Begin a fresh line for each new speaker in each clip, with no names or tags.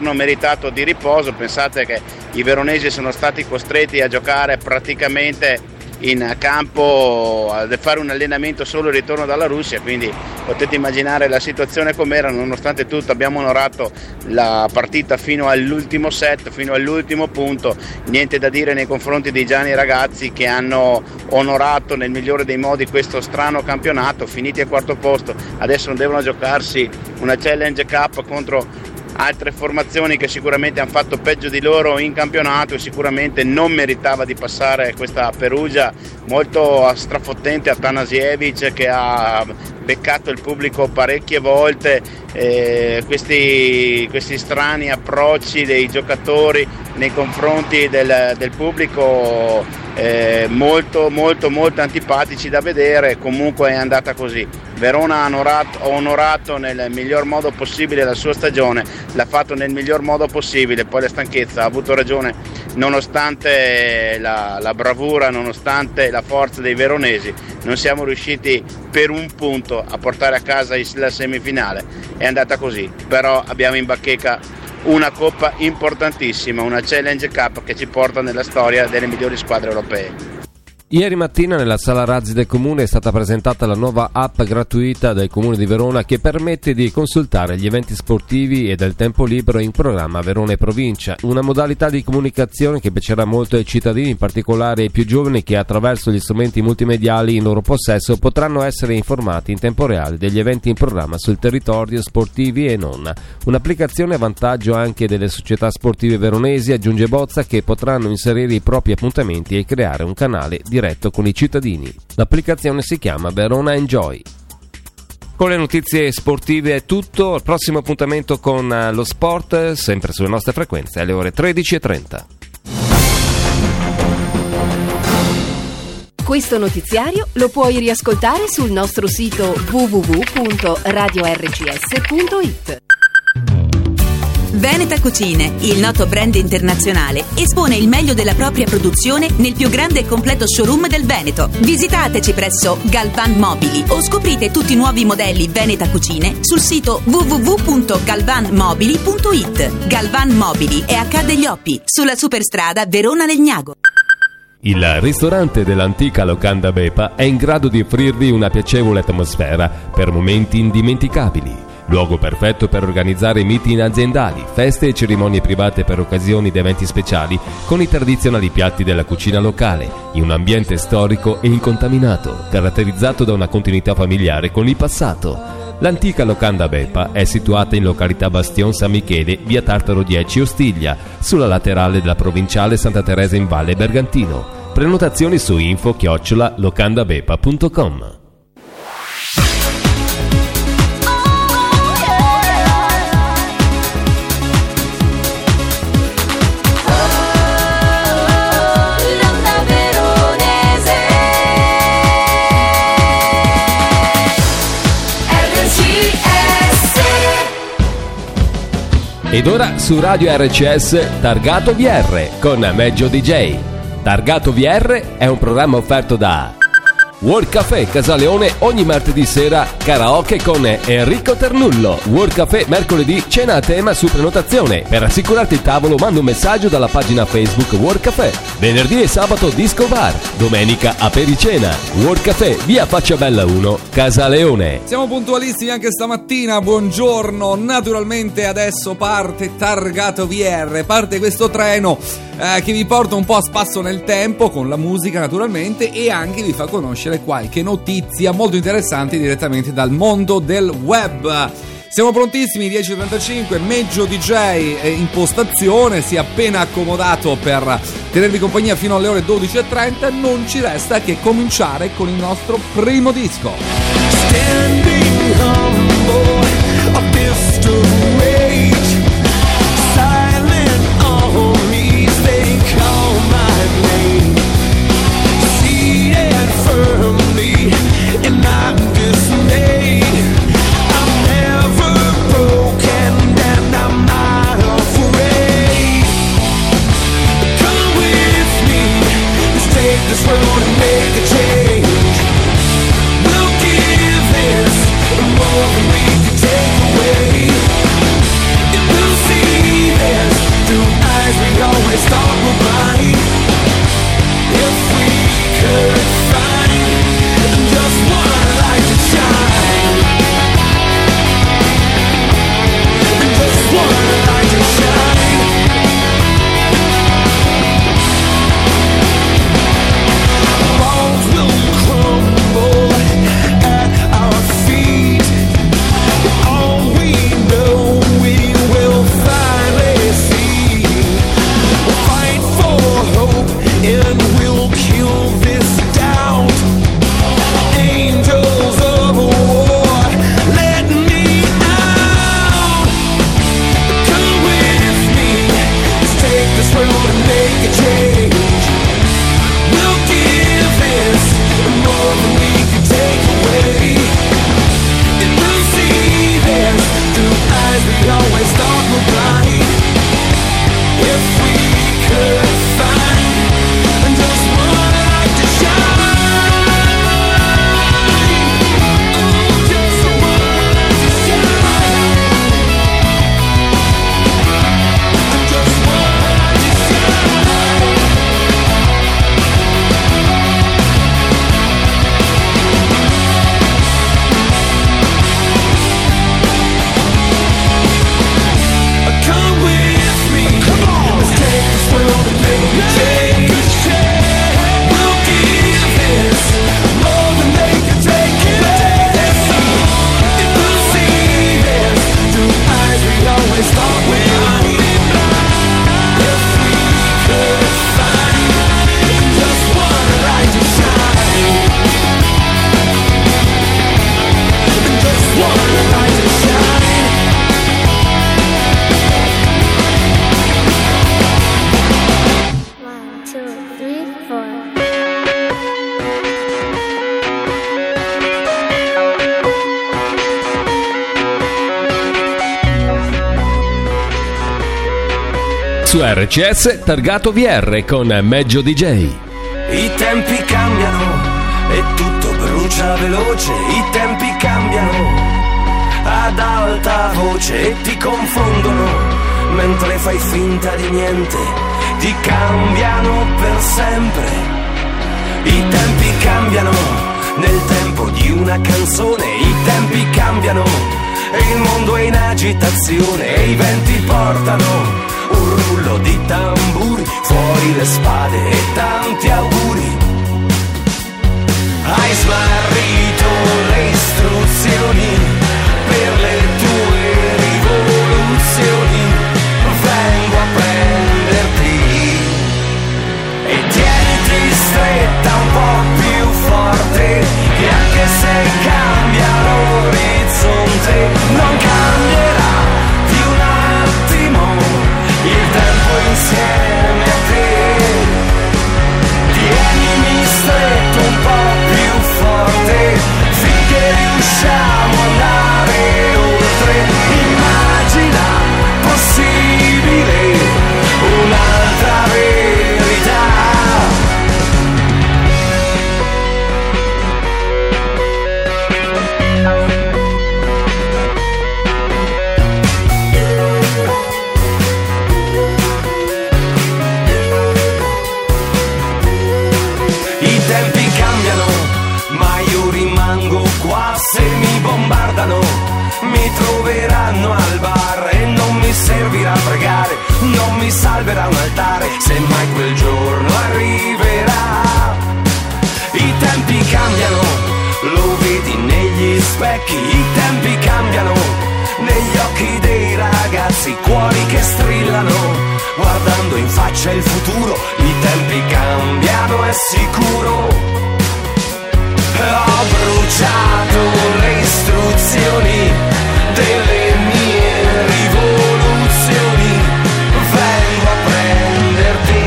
meritato di riposo. Pensate che i veronesi sono stati costretti a giocare praticamente in campo, a fare un allenamento solo il ritorno dalla Russia, quindi potete immaginare la situazione com'era. Nonostante tutto abbiamo onorato la partita fino all'ultimo set, fino all'ultimo punto. Niente da dire nei confronti dei giovani ragazzi che hanno onorato nel migliore dei modi questo strano campionato. Finiti al quarto posto, adesso devono giocarsi una Challenge Cup contro altre formazioni che sicuramente hanno fatto peggio di loro in campionato, e sicuramente non meritava di passare questa Perugia molto strafottente a Tanasiewicz, che ha beccato il pubblico parecchie volte. Questi strani approcci dei giocatori nei confronti del pubblico, molto antipatici da vedere. Comunque è andata così. Verona ha onorato nel miglior modo possibile la sua stagione, l'ha fatto nel miglior modo possibile. Poi la stanchezza ha avuto ragione, nonostante la bravura, nonostante la forza dei veronesi, non siamo riusciti per un punto a portare a casa la semifinale. È andata così, però abbiamo in bacheca una coppa importantissima, una Challenge Cup che ci porta nella storia delle migliori squadre europee.
Ieri mattina nella sala razzi del comune è stata presentata la nuova app gratuita del comune di Verona che permette di consultare gli eventi sportivi e del tempo libero in programma Verona e provincia, una modalità di comunicazione che piacerà molto ai cittadini, in particolare ai più giovani, che attraverso gli strumenti multimediali in loro possesso potranno essere informati in tempo reale degli eventi in programma sul territorio, sportivi e non. Un'applicazione a vantaggio anche delle società sportive veronesi, aggiunge Bozza, che potranno inserire i propri appuntamenti e creare un canale diretto con i cittadini. L'applicazione si chiama Verona Enjoy. Con le notizie sportive è tutto. Il prossimo appuntamento con lo sport, sempre sulle nostre frequenze, alle ore 13:30.
Questo notiziario lo puoi riascoltare sul nostro sito www.radiorcs.it.
Veneta Cucine, il noto brand internazionale, espone il meglio della propria produzione nel più grande e completo showroom del Veneto. Visitateci presso Galvan Mobili o scoprite tutti i nuovi modelli Veneta Cucine sul sito www.galvanmobili.it. Galvan Mobili è a Ca' degli Oppi, sulla superstrada Verona-Legnago.
Il ristorante dell'antica locanda Bepa è in grado di offrirvi una piacevole atmosfera per momenti indimenticabili. Luogo perfetto per organizzare meeting aziendali, feste e cerimonie private per occasioni ed eventi speciali, con i tradizionali piatti della cucina locale, in un ambiente storico e incontaminato, caratterizzato da una continuità familiare con il passato. L'antica locanda Bepa è situata in località Bastion San Michele, via Tartaro 10 Ostiglia, sulla laterale della provinciale Santa Teresa in Valle Bergantino. Prenotazioni su info@locandabepa.com. Ed ora su Radio RCS Targato VR con Meggio DJ. Targato VR è un programma offerto da World Café Casaleone, ogni martedì sera karaoke con Enrico Ternullo. World Café mercoledì cena a tema su prenotazione. Per assicurarti il tavolo manda un messaggio dalla pagina Facebook World Café. Venerdì e sabato disco bar, domenica apericena. World Café via Facciabella 1 Casaleone.
Siamo puntualissimi anche stamattina, buongiorno. Naturalmente adesso parte Targato VR, parte questo treno che vi porta un po' a spasso nel tempo con la musica naturalmente, e anche vi fa conoscere qualche notizia molto interessante direttamente dal mondo del web. Siamo prontissimi, 10:35, Meggio DJ in postazione, si è appena accomodato per tenervi compagnia fino alle ore 12:30. Non ci resta che cominciare con il nostro primo disco. Standing humble, a fist of rage, silent armies, they call my name, seated firmly and I'm dismayed. I'm never broken and I'm not afraid. Come with me, let's take this road and make a change. We'll give this more than we can take away.
su RCS Targato VR con Meggio DJ.
I tempi cambiano e tutto brucia veloce, i tempi cambiano ad alta voce e ti confondono mentre fai finta di niente, ti cambiano per sempre. I tempi cambiano nel tempo di una canzone, i tempi cambiano e il mondo è in agitazione e i venti portano un rullo di tamburi, fuori le spade e tanti auguri. Hai smarrito le istruzioni per le tue rivoluzioni, vengo a prenderti e tieniti stretta un po' più forte, che anche se cambia l'orizzonte non cambierà di un attimo il tempo insieme a te. Tienimi stretto un po' più forte finché riusciamo ad andare oltre. Immagina possibile un'altra verità. I tempi cambiano, ma io rimango qua. Se mi bombardano mi troveranno al bar e non mi servirà pregare, non mi salverà un altare, se mai quel giorno arriverà. I tempi cambiano, lo vedi negli specchi, i tempi cambiano negli occhi dei ragazzi, cuori che strillano guardando in faccia il futuro. I tempi cambiano, è sicuro. Ho bruciato le istruzioni delle mie rivoluzioni, vengo a prenderti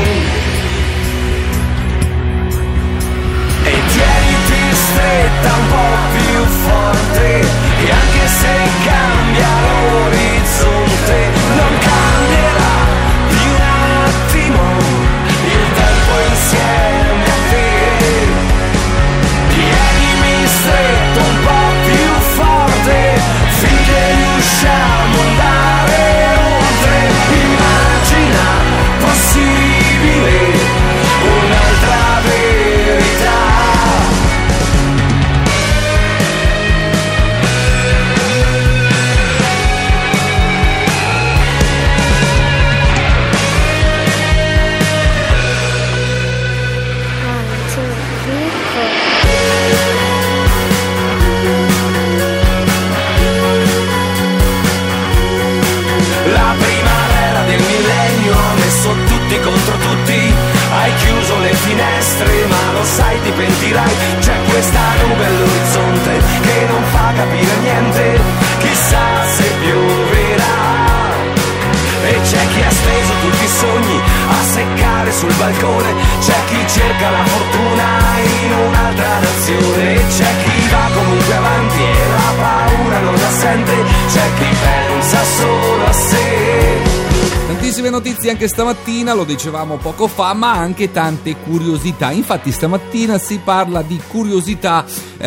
e tieniti stretta un po' più forte, e anche se cambia l'orizzonte non cambierà di un attimo il tempo insieme a te. Tienimi stretto un po' più forte finché riusciamo ad andare oltre. Immagina possibile un'altra verità. La primavera del millennio ha messo tutti contro tutti, hai chiuso le finestre ma lo sai ti pentirai, c'è questa nube all'orizzonte che non fa capire niente, chissà se pioverà. E c'è chi ha steso tutti i sogni a seccare sul balcone, c'è chi cerca la fortuna in un'altra nazione, e c'è chi va comunque avanti e la paura non la sente, c'è chi pensa solo a sé.
Tantissime notizie anche stamattina, lo dicevamo poco fa, ma anche tante curiosità. Infatti stamattina si parla di curiosità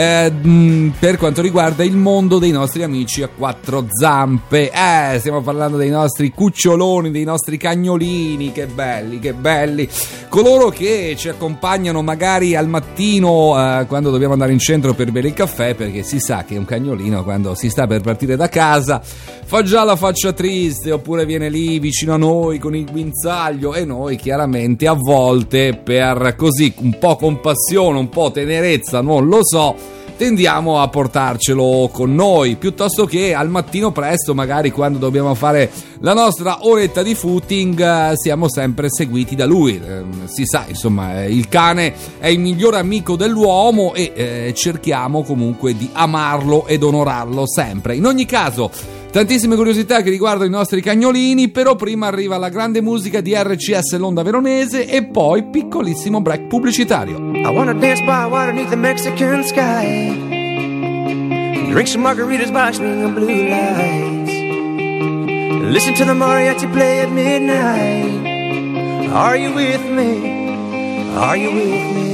per quanto riguarda il mondo dei nostri amici a quattro zampe. Stiamo parlando dei nostri cuccioloni, dei nostri cagnolini, che belli. Coloro che ci accompagnano magari al mattino quando dobbiamo andare in centro per bere il caffè, perché si sa che un cagnolino quando si sta per partire da casa fa già la faccia triste, oppure viene lì vicino a noi con il guinzaglio, e noi chiaramente a volte per così un po' compassione, un po' tenerezza, non lo so, tendiamo a portarcelo con noi, piuttosto che al mattino presto, magari quando dobbiamo fare la nostra oretta di footing, siamo sempre seguiti da lui. Si sa, insomma, il cane è il migliore amico dell'uomo e cerchiamo comunque di amarlo ed onorarlo sempre. In ogni caso, tantissime curiosità che riguardano i nostri cagnolini, però prima arriva la grande musica di RCS l'Onda Veronese e poi piccolissimo break pubblicitario.
I wanna dance by water beneath the Mexican sky, drink some margaritas by swinging blue lights, Listen to the mariachi play at midnight. Are you with me? Are you with me?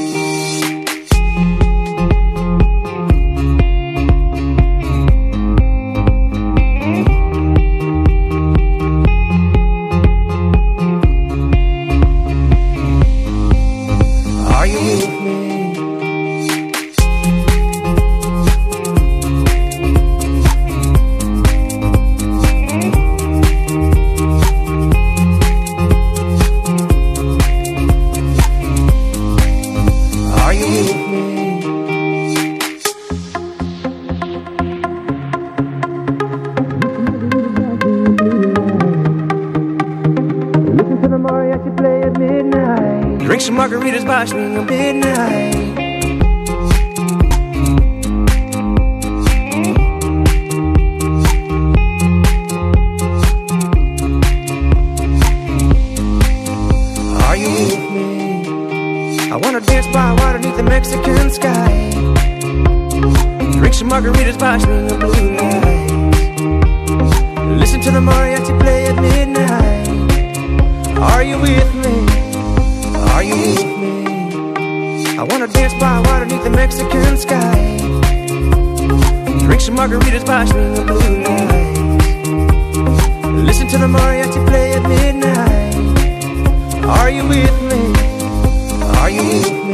Are you with me? Drink some margaritas by swing of midnight. Are you with me? I wanna dance by water beneath the Mexican sky. Drink some margaritas by swing of blue lights. Listen to the mariachi play at midnight. Are you with me? Are you with me? I wanna dance by water beneath the Mexican sky. Drink some margaritas by swing of blue lights. Listen to the mariachi play at midnight. Are you with me? Are you with me?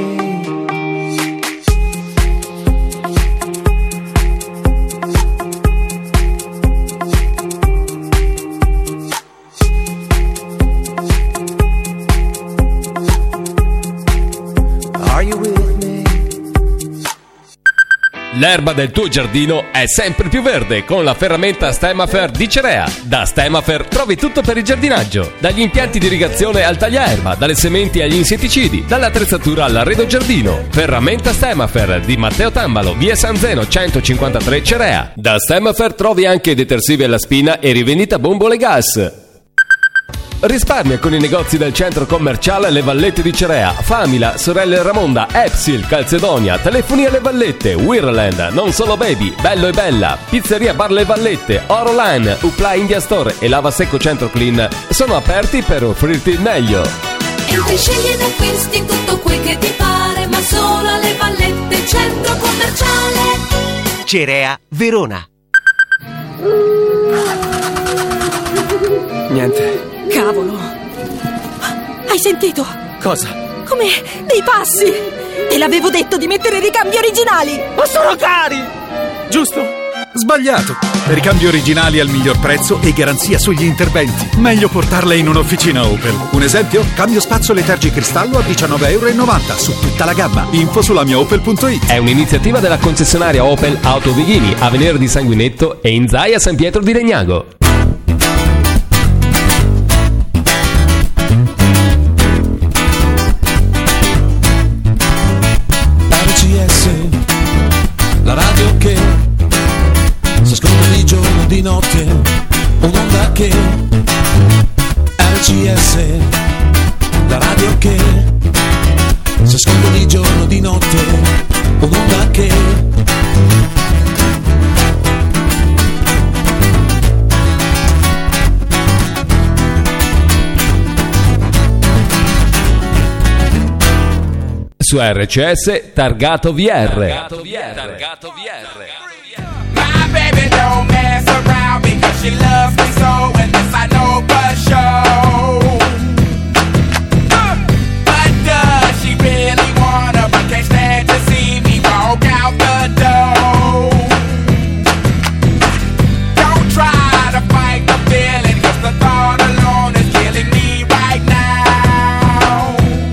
L'erba del tuo giardino è sempre più verde con la ferramenta Stemafer di Cerea. Da Stemafer trovi tutto per il giardinaggio, dagli impianti di irrigazione al tagliaerba, dalle sementi agli insetticidi, dall'attrezzatura all'arredo giardino. Ferramenta Stemafer di Matteo Tambalo, via San Zeno 153 Cerea. Da Stemafer trovi anche detersivi alla spina e rivendita bombole gas. Risparmia con i negozi del centro commerciale Le Vallette di Cerea, Famila, Sorelle Ramonda, Epsil, Calzedonia, Telefoni alle Vallette, Wirland, Non Solo Baby, Bello e Bella, Pizzeria Bar Le Vallette, Oroline, Upla India Store e Lava Secco Centro Clean sono aperti per offrirti il meglio.
Entri, scegli ed acquisti tutto quel che ti pare, ma solo alle Vallette, centro commerciale
Cerea, Verona.
Niente.
Cavolo! Hai sentito?
Cosa?
Come dei passi! Te l'avevo detto di mettere ricambi originali!
Ma sono cari!
Giusto? Sbagliato! Ricambi originali al miglior prezzo e garanzia sugli interventi. Meglio portarle in un'officina Opel. Un esempio? Cambio spazzole Tergi Cristallo a €19,90 su tutta la gamma. Info sulla mia Opel.it.
È un'iniziativa della concessionaria Opel Auto Vighini a Venere di Sanguinetto e in Zaia San Pietro di Legnago.
La radio che si ascolta di giorno e di notte, un'onda che RCS, la radio che si ascolta di giorno e di notte, un'onda che
su RCS Targato VR.
My baby don't mess around because she loves me so, and this I know for sure. But does she really wanna, but can't stand to see me walk out the door? Don't try to fight the feeling, cause the thought alone is killing me right now.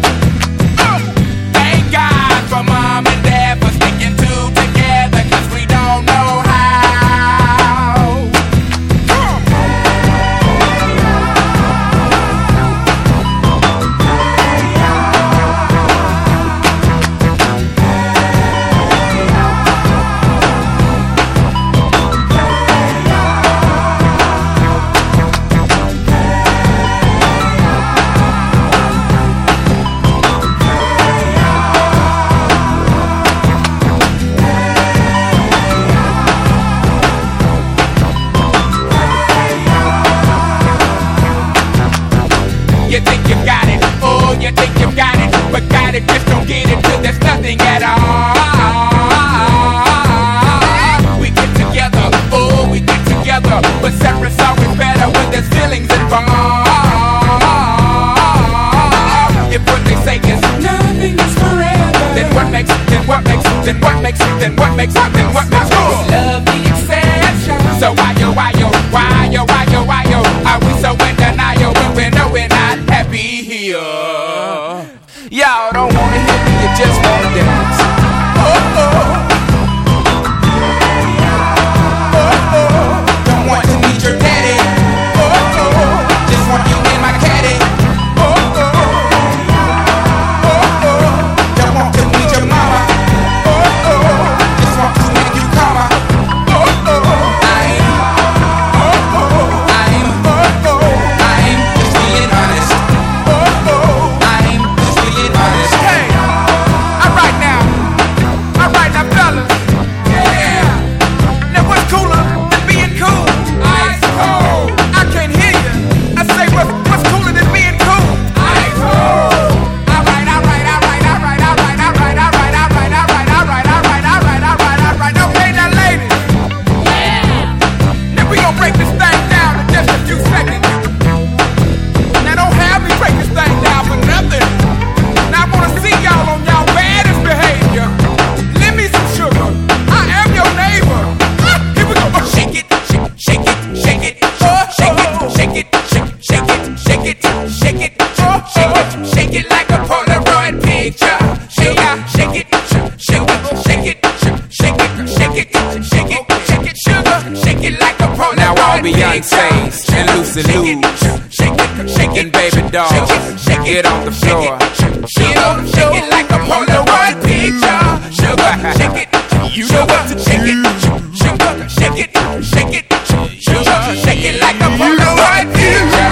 Thank God for mom and dad for sticking two together, cause we don't know how.
get it, just don't get it till there's nothing at all. We get together, oh, we get together, but separate's always better when there's feelings involved. If what they say is nothing is forever, then what makes us love the exception? So why yo, are we so in denial when we know we're not happy here? Y'all don't wanna hear me, you just wanna dance. Oh, don't want to meet your daddy. Just want you in my caddy. Don't want to meet your mama. Just want to make you calmer. I'm just being honest. I'm just being honest. Hey, alright now, fellas. Yeah. Now what's cooler than being cool? Ice cold. I can't hear you. I say what's cooler than being cool? Ice cold. Alright. Okay, now ladies. Yeah. Now we gon' break this thing down in just a few seconds. Now don't have me break this thing down for nothing. Now I wanna see y'all on y'all baddest behavior. Lend me some sugar. I am your neighbor. Here we go. Shake it, shake it, shake it, shake it, shake it, shake it, shake it, shake it, shake it like a Polaroid picture. Shake it, shake it, shake it, shake it, shake it, shake it, shake it, sugar. Shake it like a Polaroid picture. Now all Beyonce's and Lucy Lou's and Baby Doll, get on the floor. Shake it like a Polaroid picture. Sugar, shake it, you know what to shake it. Sugar, shake it, shake it, sugar, shake it like a Polaroid picture.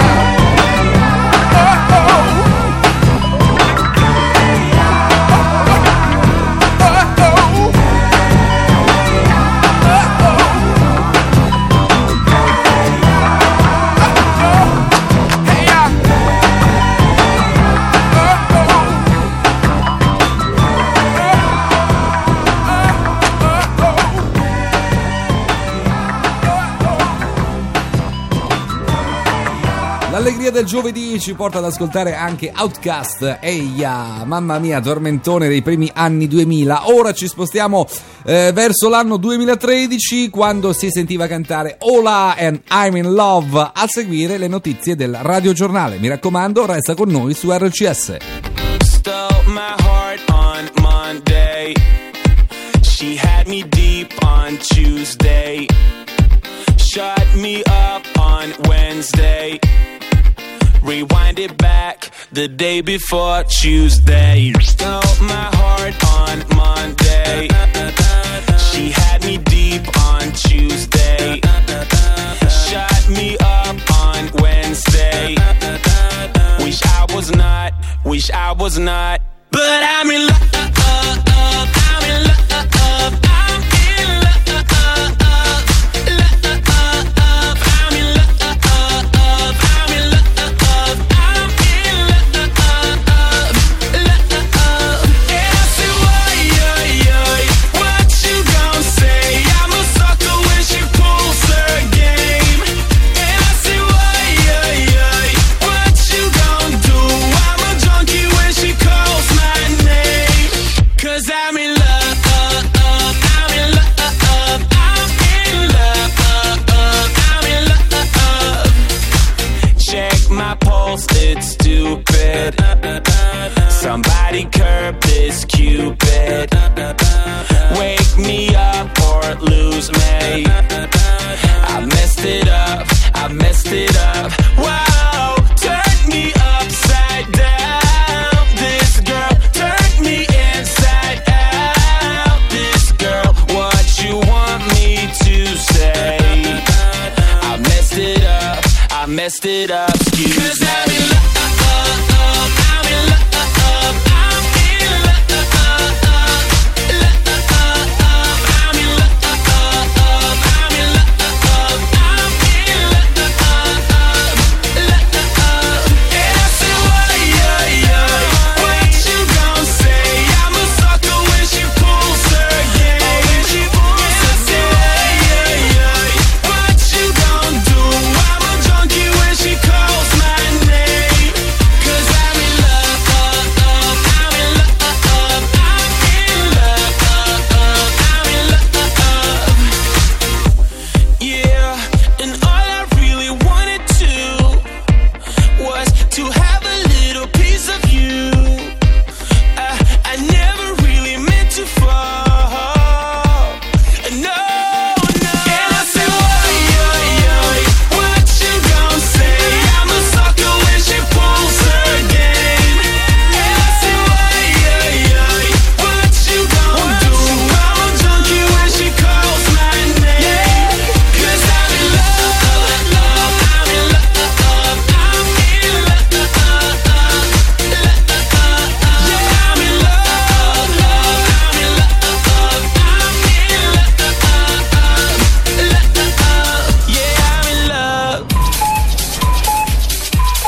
L'allegria del giovedì ci porta ad ascoltare anche Outkast. Eia, mamma mia, tormentone dei primi anni 2000. Ora ci spostiamo verso l'anno 2013, quando si sentiva cantare Ola and I'm in Love. A seguire le notizie del radiogiornale. Mi raccomando, resta con noi su RCS.
Stole my heart on Monday. She had me deep on Tuesday. Shut me up on Wednesday. Rewind it back the day before Tuesday. Stole my heart on Monday. She had me deep on Tuesday. Shut me up on Wednesday. Wish I was not. But I'm in love. I'm in love. It's stupid. Somebody curb this Cupid. Wake me up or lose me. I messed it up. Wow, turn me upside down. This girl turned me inside out. This girl, what you want me to say? I messed it up. Excuse me. I'm in love. I'm in love. I'm in love. I'm in love. I'm in love. I'm in love.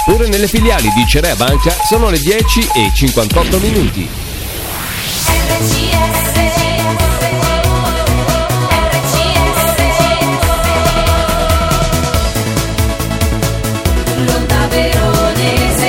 Pure nelle filiali di Cerea Banca sono le 10:58.
L'onda veronese.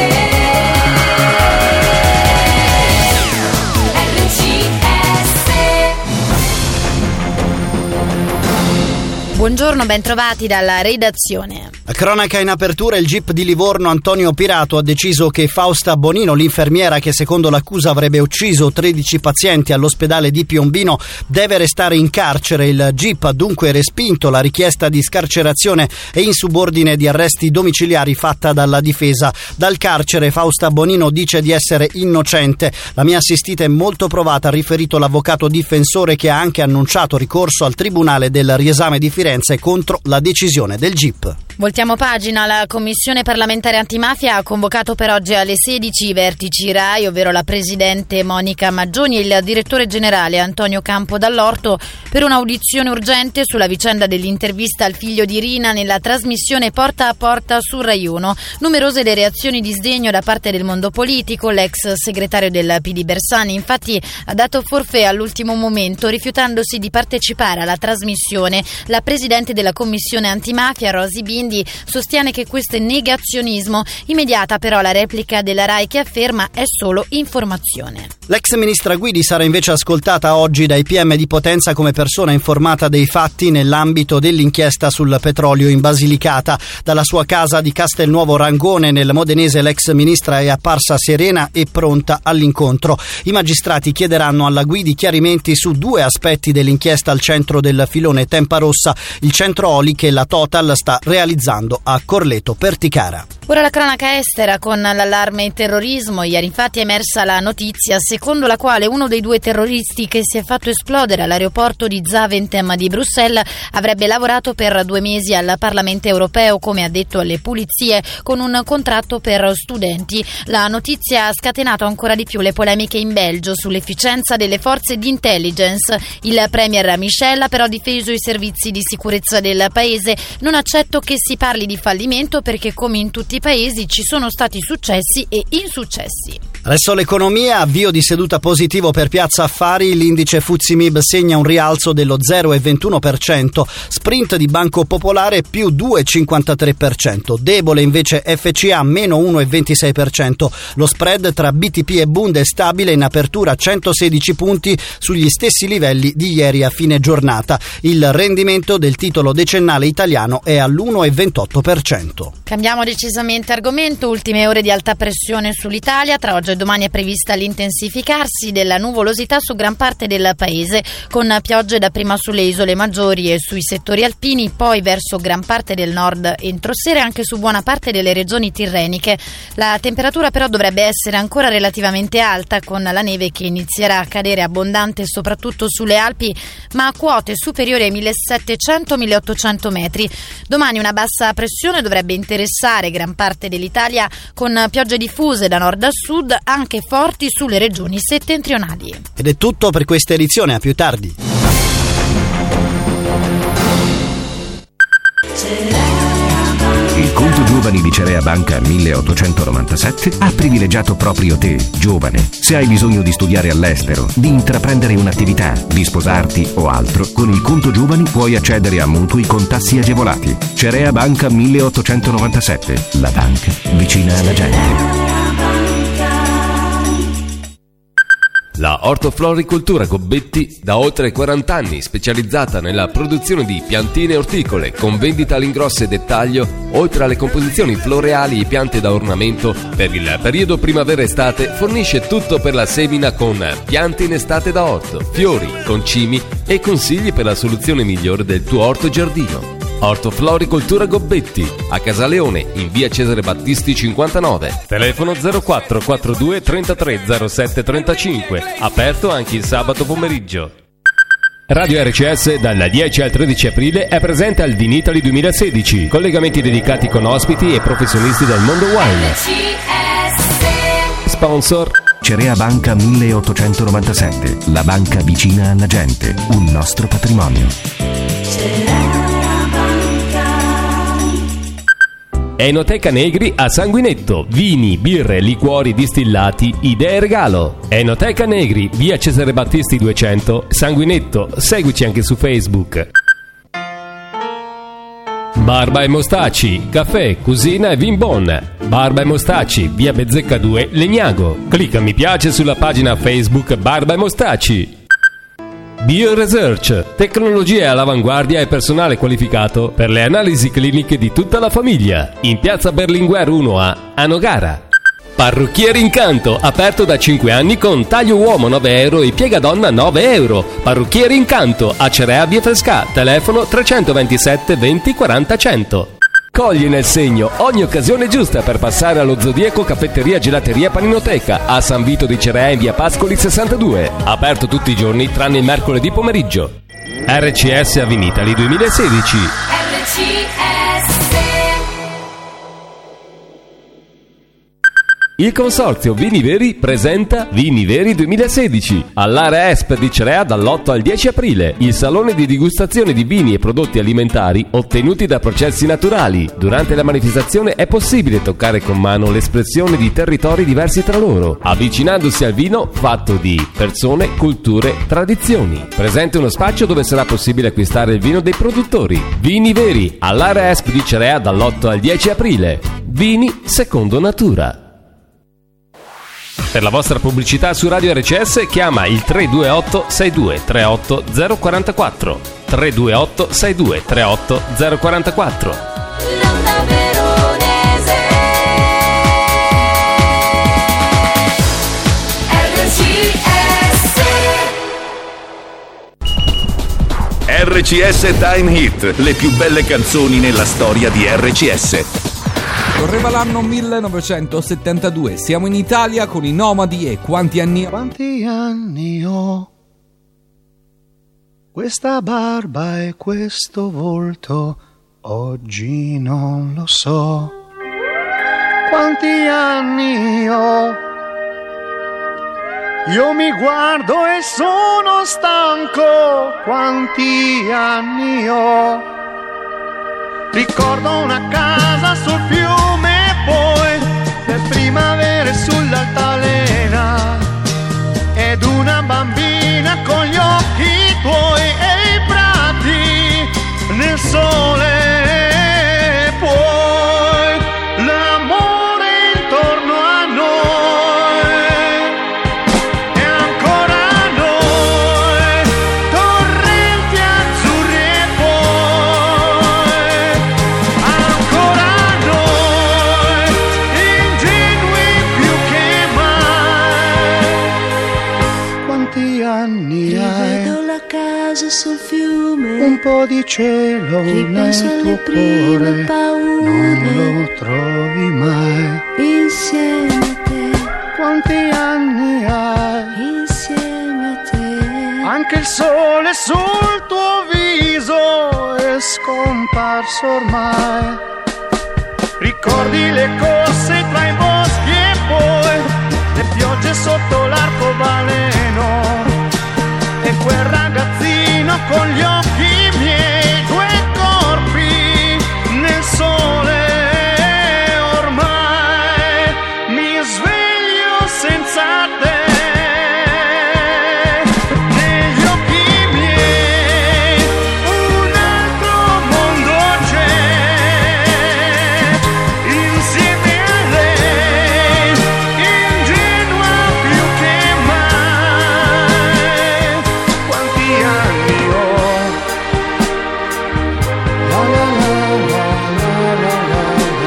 Buongiorno, bentrovati dalla redazione.
La cronaca in apertura: il GIP di Livorno Antonio Pirato ha deciso che Fausta Bonino, l'infermiera che secondo l'accusa avrebbe ucciso 13 pazienti all'ospedale di Piombino, deve restare in carcere. Il GIP ha dunque respinto la richiesta di scarcerazione e insubordine di arresti domiciliari fatta dalla difesa. Dal carcere Fausta Bonino dice di essere innocente. La mia assistita è molto provata, ha riferito l'avvocato difensore, che ha anche annunciato ricorso al Tribunale del Riesame di Firenze contro la decisione del GIP.
Voltiamo pagina. La Commissione parlamentare antimafia ha convocato per oggi alle 16 i vertici RAI, ovvero la presidente Monica Maggioni e il direttore generale Antonio Campo Dall'Orto, per un'audizione urgente sulla vicenda dell'intervista al figlio di Rina nella trasmissione Porta a Porta su Rai 1. Numerose le reazioni di sdegno da parte del mondo politico. L'ex segretario del PD Bersani infatti ha dato forfait all'ultimo momento, rifiutandosi di partecipare alla trasmissione. La presidente della Commissione antimafia, Rosy Bindi, sostiene che questo è negazionismo. Immediata però la replica della RAI, che afferma è solo informazione.
L'ex ministra Guidi sarà invece ascoltata oggi dai PM di Potenza come persona informata dei fatti nell'ambito dell'inchiesta sul petrolio in Basilicata. Dalla sua casa di Castelnuovo Rangone nel Modenese l'ex ministra è apparsa serena e pronta all'incontro. I magistrati chiederanno alla Guidi chiarimenti su due aspetti dell'inchiesta al centro del filone Tempa Rossa, il centro oli che la Total sta realizzando a Corleto Perticara.
Ora la cronaca estera con l'allarme terrorismo. Ieri infatti è emersa la notizia secondo la quale uno dei due terroristi che si è fatto esplodere all'aeroporto di Zaventem di Bruxelles avrebbe lavorato per 2 mesi al Parlamento europeo, come ha detto alle pulizie, con un contratto per studenti. La notizia ha scatenato ancora di più le polemiche in Belgio sull'efficienza delle forze di intelligence. Il premier Michel ha però difeso i servizi di sicurezza del paese. Non accetto che si parli di fallimento, perché come in tutti i paesi ci sono stati successi e insuccessi.
Adesso l'economia, avvio di seduta positivo per Piazza Affari, l'indice FTSE/MIB segna un rialzo dello 0,21%, sprint di Banco Popolare più 2,53%, debole invece FCA meno 1,26%, lo spread tra BTP e Bund è stabile in apertura 116 punti sugli stessi livelli di ieri a fine giornata, il rendimento del titolo decennale italiano è all'1,28%.
Cambiamo decisamente argomento. Ultime ore di alta pressione sull'Italia. Tra oggi e domani è prevista l'intensificarsi della nuvolosità su gran parte del paese, con piogge dapprima sulle isole maggiori e sui settori alpini, poi verso gran parte del nord entro sera e anche su buona parte delle regioni tirreniche. La temperatura però dovrebbe essere ancora relativamente alta, con la neve che inizierà a cadere abbondante soprattutto sulle Alpi, ma a quote superiori ai 1700-1800 metri. Domani una bassa pressione dovrebbe interessare gran parte dell'Italia, con piogge diffuse da nord a sud, anche forti sulle regioni settentrionali.
Ed è tutto per questa edizione, a più tardi.
Il conto giovani di Cerea Banca 1897 ha privilegiato proprio te, giovane. Se hai bisogno di studiare all'estero, di intraprendere un'attività, di sposarti o altro, con il conto giovani puoi accedere a mutui con tassi agevolati. Cerea Banca 1897, la banca vicina alla gente.
La Ortofloricoltura Gobbetti da oltre 40 anni, specializzata nella produzione di piantine orticole con vendita all'ingrosso e dettaglio, oltre alle composizioni floreali e piante da ornamento. Per il periodo primavera-estate fornisce tutto per la semina con piante in estate da orto, fiori, concimi e consigli per la soluzione migliore del tuo orto giardino. Ortofloricoltura Gobbetti, a Casaleone, in via Cesare Battisti 59, telefono 0442 33 07 35, aperto anche il sabato pomeriggio. Radio RCS dal 10 al 13 aprile è presente al Vinitali 2016, collegamenti dedicati con ospiti e professionisti del mondo wine. Sponsor
Cerea Banca 1897, la banca vicina alla gente, un nostro patrimonio.
Enoteca Negri a Sanguinetto, vini, birre, liquori distillati, idee regalo. Enoteca Negri, via Cesare Battisti 200, Sanguinetto, seguici anche su Facebook. Barba e Mostaci, caffè, cucina e vin bon. Barba e Mostaci, via Bezzecca 2, Legnago. Clicca mi piace sulla pagina Facebook Barba e Mostaci. BioResearch, tecnologie all'avanguardia e personale qualificato per le analisi cliniche di tutta la famiglia. In piazza Berlinguer 1A, a Nogara. Parrucchiere Incanto, aperto da 5 anni con taglio uomo 9 euro e piega donna 9 euro. Parrucchiere Incanto, a Cerea via Frescà, telefono 327 20 40 100. Cogli nel segno ogni occasione giusta per passare allo Zodiaco Caffetteria Gelateria Paninoteca a San Vito di Cerea in via Pascoli 62. Aperto tutti i giorni tranne il mercoledì pomeriggio. RCS Avinitali 2016. Il consorzio Vini Veri presenta Vini Veri 2016 all'Area Esp di Cerea dall'8 al 10 aprile. Il salone di degustazione di vini e prodotti alimentari ottenuti da processi naturali. Durante la manifestazione è possibile toccare con mano l'espressione di territori diversi tra loro, avvicinandosi al vino fatto di persone, culture, tradizioni. Presente uno spazio dove sarà possibile acquistare il vino dei produttori. Vini Veri all'Area Esp di Cerea dall'8 al 10 aprile. Vini secondo natura. Per la vostra pubblicità su Radio RCS chiama il 328 62 38 044 328 62 38 044.
RCS Time Hit, le più belle canzoni nella storia di RCS.
Correva l'anno 1972, siamo in Italia con i Nomadi e quanti anni ho?
Quanti anni ho? Questa barba e questo volto, oggi non lo so. Quanti anni ho? Io mi guardo e sono stanco, quanti anni ho? Ricordo una casa sul fiume e poi le primavere sull'altalena ed una bambina con gli occhi tuoi e i prati nel sole. Poi l'amore intorno a noi e ancora noi, torrenti azzurri e poi ancora noi, ingenui più che mai. Quanti anni hai?
Rivedo la casa sul fiume,
Un po' di cielo
ripenso
nel tuo
alle prime
cuore,
paure,
non lo trovi mai.
insieme a te,
Quanti anni hai?
insieme a te.
Anche il sole sul tuo viso è scomparso ormai. Ricordi le corse tra i boschi e poi le piogge sotto l'arcobaleno e quel ragazzino con gli occhi miei, due corpi nel sole. Ormai mi sveglio senza te. Negli occhi miei un altro mondo c'è, insieme a lei, ingenua più che mai. Quanti anni ho? La la la la la la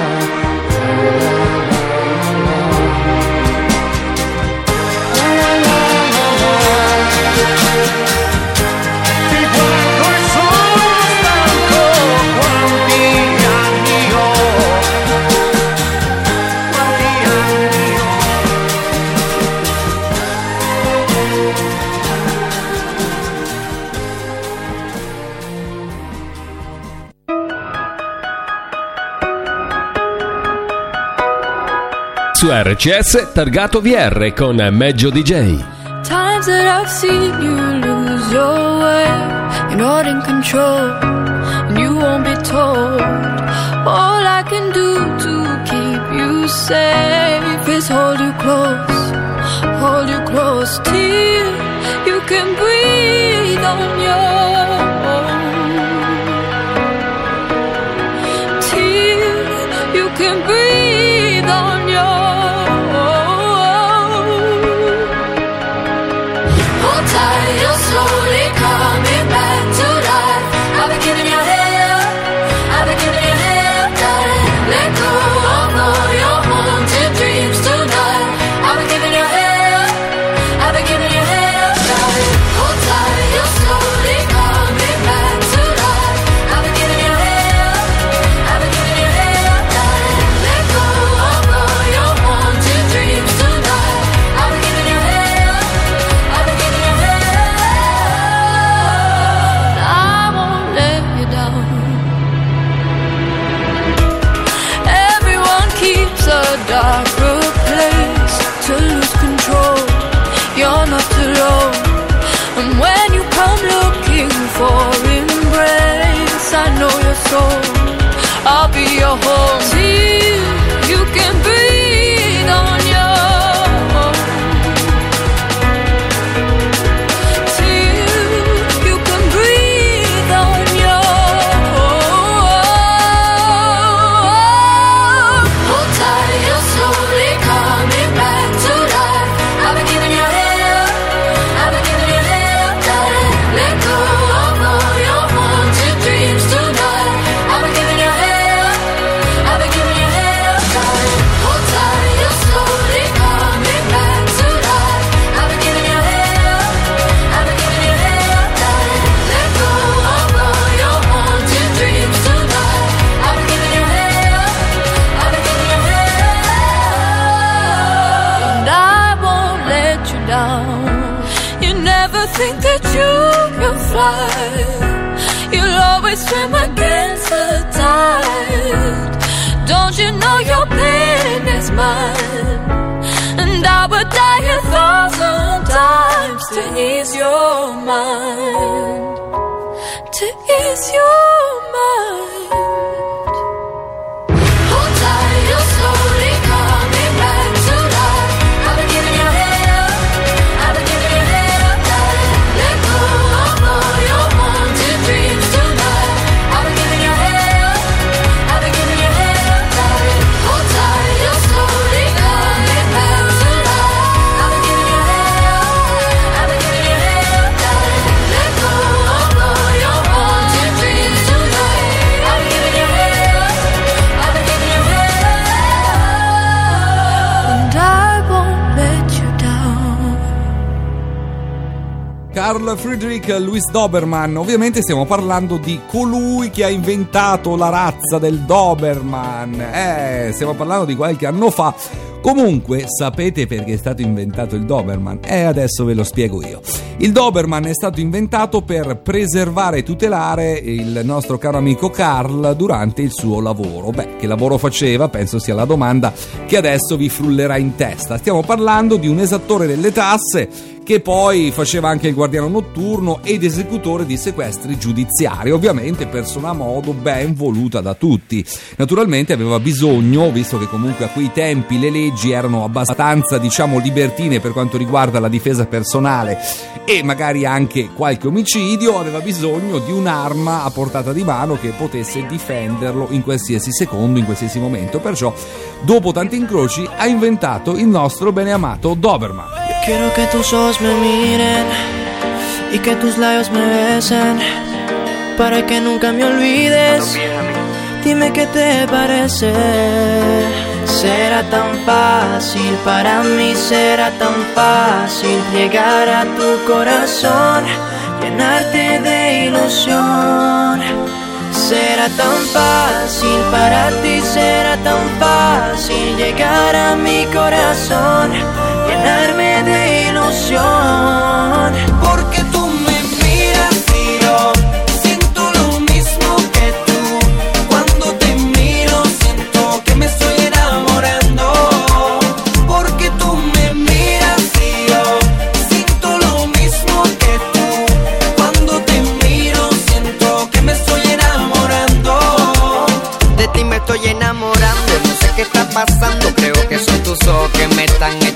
Ti guardo e sono stanco, quanti anni ho? Quanti anni ho?
Su RCS Targato VR con Meggio DJ.
Times that I've seen you lose your way, you're not in control, and you won't be told All I can do to keep you safe is hold you close till you can breathe on your own, till you can breathe on your own.
Hold tight, you're slowly coming back to life. I've been giving you hell, I've been giving you hell, darling. Let go of all your haunted dreams tonight. I've been giving you hell, I've been giving you hell, darling. Hold tight, you're slowly coming back to life. I've been giving you hell, I've been giving you hell, darling. Let go of all your haunted dreams tonight. I've been giving you hell, I've been giving you hell.
I won't let you down. Everyone keeps a darker place to lose control. You're not alone. And when you come looking for embrace, I know your soul. I'll be your home till you can breathe on your own. Till you can breathe on your own.
Hold tight, you're slowly coming back to life. I've been giving you hell, I've been giving you hell, darling. Let go of all your haunted dreams tonight. I've been giving you hell, I've been giving you hell, darling. Hold tight, you're slowly coming back to life. I've been giving you hell, I've been giving you hell, darling. Let go of all your haunted dreams tonight. I've been giving you hell, I've been giving you hell.
And I won't let you down. You never think that you can fly. You'll always swim against the tide. Don't you know your pain is mine? And I would die 1,000 times to ease your mind. To ease your mind.
Hold tight, you're slowly coming back to life. I've been giving you hell, I've been giving you hell, darling. Let go of all your haunted dreams tonight. I've been giving you hell, I've been giving you hell, darling. Hold tight, you're slowly coming back to life. I've been giving you hell, I've been giving you hell, darling. Let go of all your haunted dreams tonight. I've been giving you hell, I've been giving you hell.
And I won't let you down.
Carl Friedrich Louis Dobermann. Ovviamente stiamo parlando di colui che ha inventato la razza del Dobermann. Stiamo parlando di qualche anno fa. Comunque, sapete perché è stato inventato il Dobermann? Adesso ve lo spiego io. Il Dobermann è stato inventato per preservare e tutelare il nostro caro amico Carl durante il suo lavoro. Che lavoro faceva? Penso sia la domanda che adesso vi frullerà in testa. Stiamo parlando di un esattore delle tasse che poi faceva anche il guardiano notturno ed esecutore di sequestri giudiziari, ovviamente persona a modo ben voluta da tutti. Naturalmente aveva bisogno, visto che comunque a quei tempi le leggi erano abbastanza, libertine per quanto riguarda la difesa personale e magari anche qualche omicidio, aveva bisogno di un'arma a portata di mano che potesse difenderlo in qualsiasi secondo, in qualsiasi momento. Perciò, dopo tanti incroci, ha inventato il nostro beneamato Dobermann.
Quiero que tus ojos me miren y que tus labios me besen para que nunca me olvides. Dime qué te parece. Será tan fácil para mí, será tan fácil llegar a tu corazón, llenarte de ilusión. Será tan fácil para ti, será tan fácil llegar a mi corazón, llenarme de ilusión. Porque tú me miras y yo siento lo mismo que tú. Cuando te miro siento que me estoy enamorando. Porque tú me miras y yo siento lo mismo que tú. Cuando te miro siento que me estoy enamorando. De ti me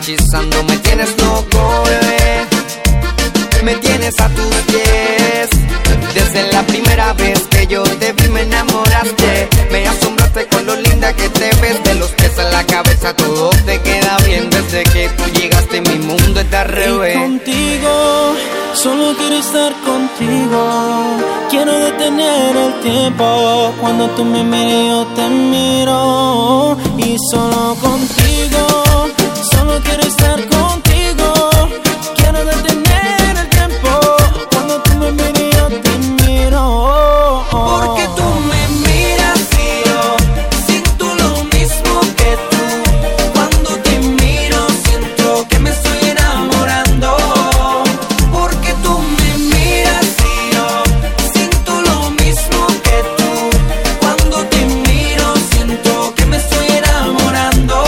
hechizando, me tienes loco, bebé. Me tienes a tus pies. Desde la primera vez que yo te vi me enamoraste. Me asombraste con lo linda que te ves. De los pies a la cabeza todo te queda bien. Desde que tú llegaste mi mundo está al revés.
Y contigo, solo quiero estar contigo. Quiero detener el tiempo. Cuando tú me miras yo te miro. Y solo contigo, solo quiero estar contigo. Quiero detener el tiempo. Cuando tú me miras yo te miro.
Porque tú me miras y yo siento lo mismo que tú. Cuando te miro siento que me estoy enamorando. Porque tú me miras y yo siento lo mismo que tú. Cuando te miro siento que me estoy enamorando.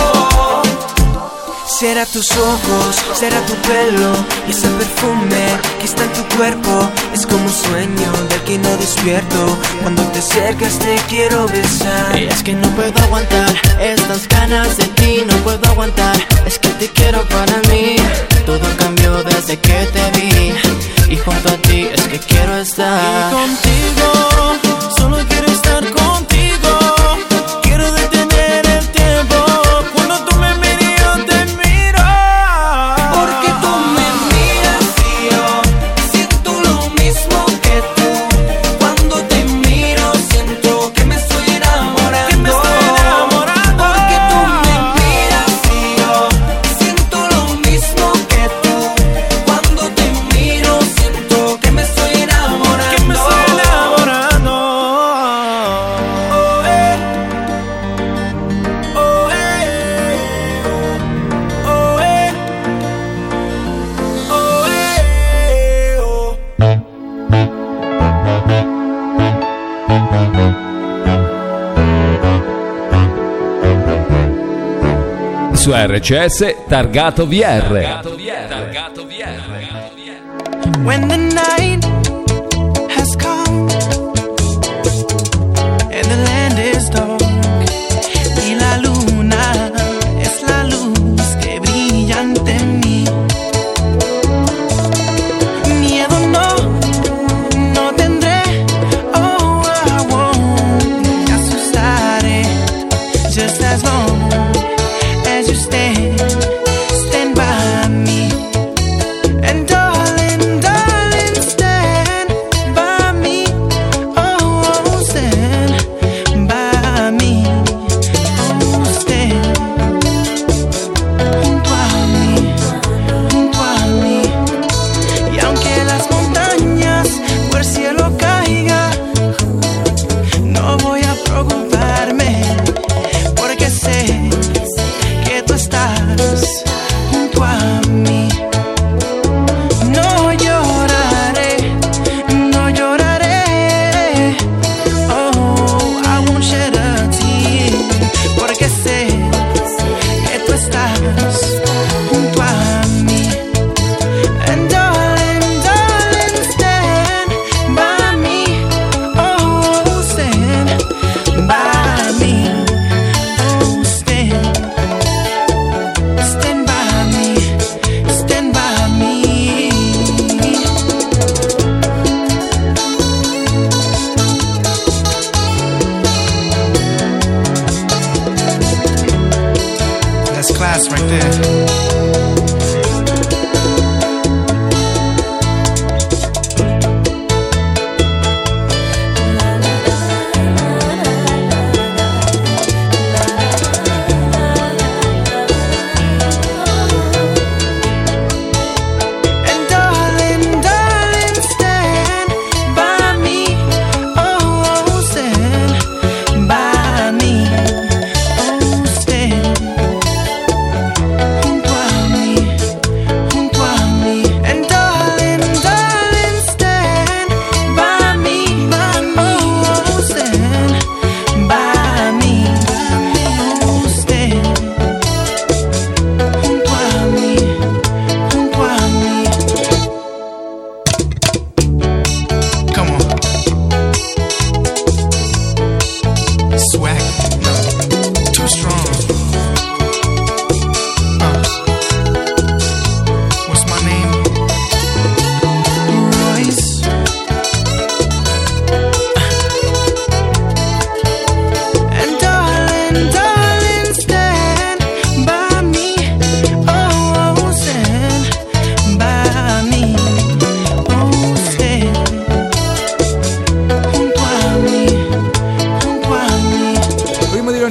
Será tus ojos, será tu pelo y ese perfume que está en tu cuerpo. Es como un sueño del que no despierto. Cuando te acercas te quiero besar. Y es que no puedo aguantar estas ganas de ti, no puedo aguantar. Es que te quiero para mí. Todo cambió desde que te vi y junto a ti es que quiero estar. Y contigo, solo quiero estar contigo. Quiero detener el tiempo. Cuando tú me miras yo te miro.
Porque tú me miras y yo siento lo mismo que tú. Cuando te miro siento que me estoy enamorando. Porque tú me miras y yo siento lo mismo que tú. Cuando te miro siento que me estoy enamorando.
Su RCS Targato VR.
When the night has come and the land is dark y la luna es la luz que brilla ante mí. Miedo no tendré. Oh, I won't. Me asustaré. Just as long as you stand by me. And darling, stand by me. Oh, stand by me. Oh, stand junto a mí. Y aunque las montañas por el cielo caigan, no voy a preocuparme, porque sé que tú estás junto a mí. No lloraré. Oh, I won't shed a tear, porque sé que tú estás junto a mí. And darling, stand by me. Oh, stand by me. Oh, stand by me. Stand by me. That's class right there. And darling, stand by me. Oh, stand by me. Oh, stand junto a mí.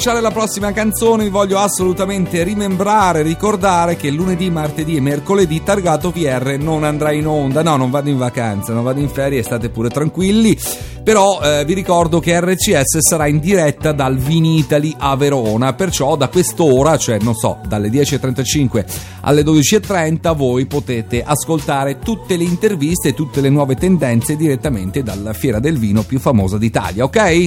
annunciare la prossima canzone vi voglio assolutamente ricordare che lunedì, martedì e mercoledì Targato VR non andrà in onda. No, non vado in vacanza, non vado in ferie, state pure tranquilli. Però vi ricordo che RCS sarà in diretta dal Vinitaly a Verona, perciò da quest'ora, cioè non so, dalle 10.35 alle 12.30 voi potete ascoltare tutte le interviste e tutte le nuove tendenze direttamente dalla fiera del vino più famosa d'Italia, ok?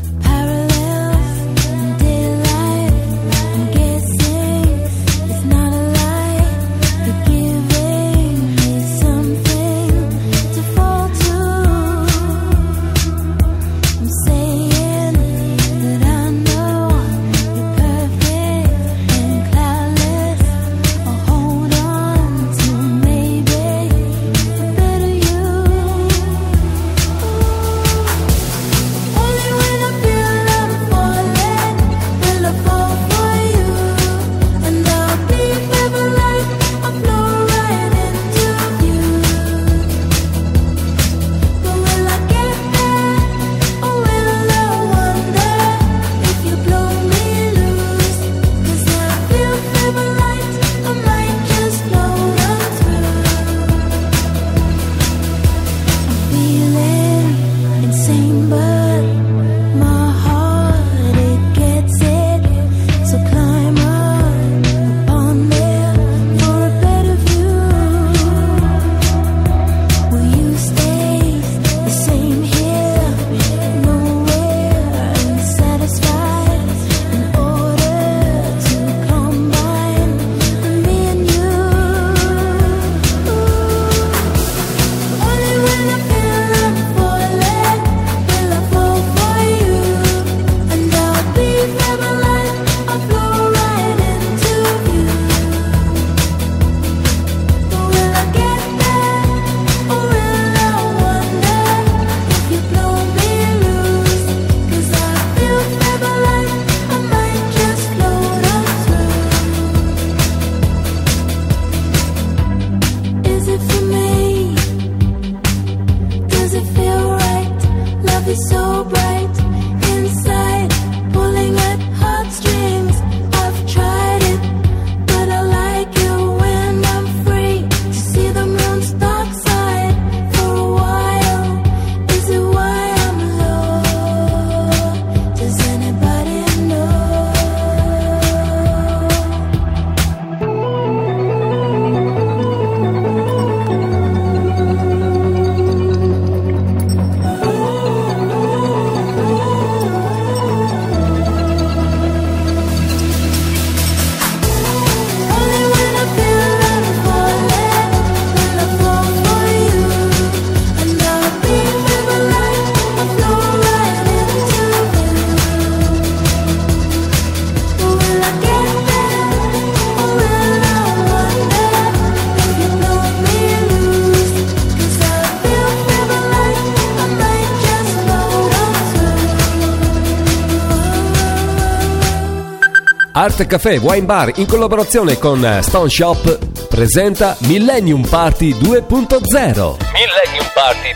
Art Café Wine Bar in collaborazione con Stone Shop presenta Millennium Party 2.0. Millennium Party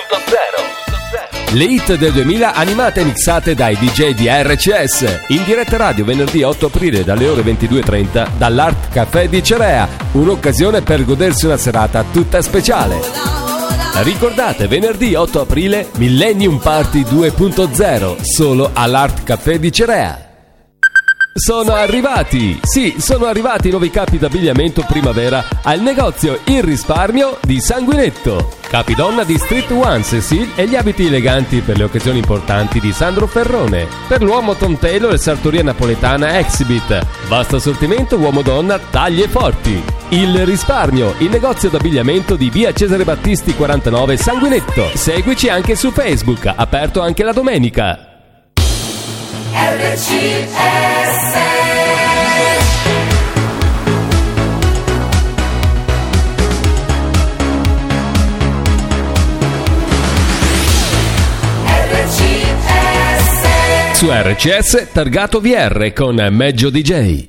2.0. Le hit del 2000 animate e mixate dai DJ di RCS in diretta radio venerdì 8 aprile dalle ore 22.30 dall'Art Café di Cerea, un'occasione per godersi una serata tutta speciale. Ricordate, venerdì 8 aprile Millennium Party 2.0 solo all'Art Café di Cerea. Sono arrivati i nuovi capi d'abbigliamento primavera al negozio Il Risparmio di Sanguinetto. Capi donna di Street One Cecil e gli abiti eleganti per le occasioni importanti di Sandro Ferrone. Per l'uomo Tom Taylor e sartoria napoletana Exhibit. Vasto assortimento uomo-donna taglie forti. Il Risparmio, il negozio d'abbigliamento di via Cesare Battisti 49 Sanguinetto. Seguici anche su Facebook, aperto anche la domenica.
RCS
Su RCS Targato VR con Meggio DJ.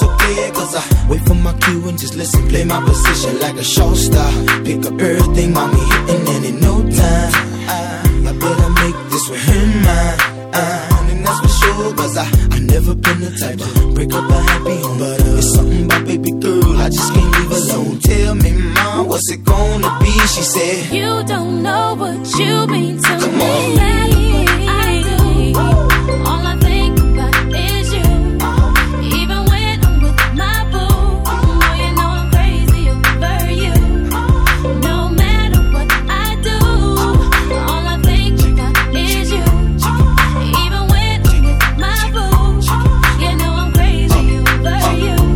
okay, cause I wait for my cue and just listen, play my position like a show star. Pick up everything, mommy hitting, and in no time I better make this with him mine. And that's for sure, cause I never been the type to break up a happy home. But it's something about baby girl, I just can't leave alone. Tell me, mom, what's it gonna be? She said,
you don't know what you mean to
come
me.
on.
I do. All I think about is you. Even when I'm with my boo, oh, you know I'm crazy over you. No matter what I do, all I think about is you. Even when I'm with my boo, you know I'm crazy over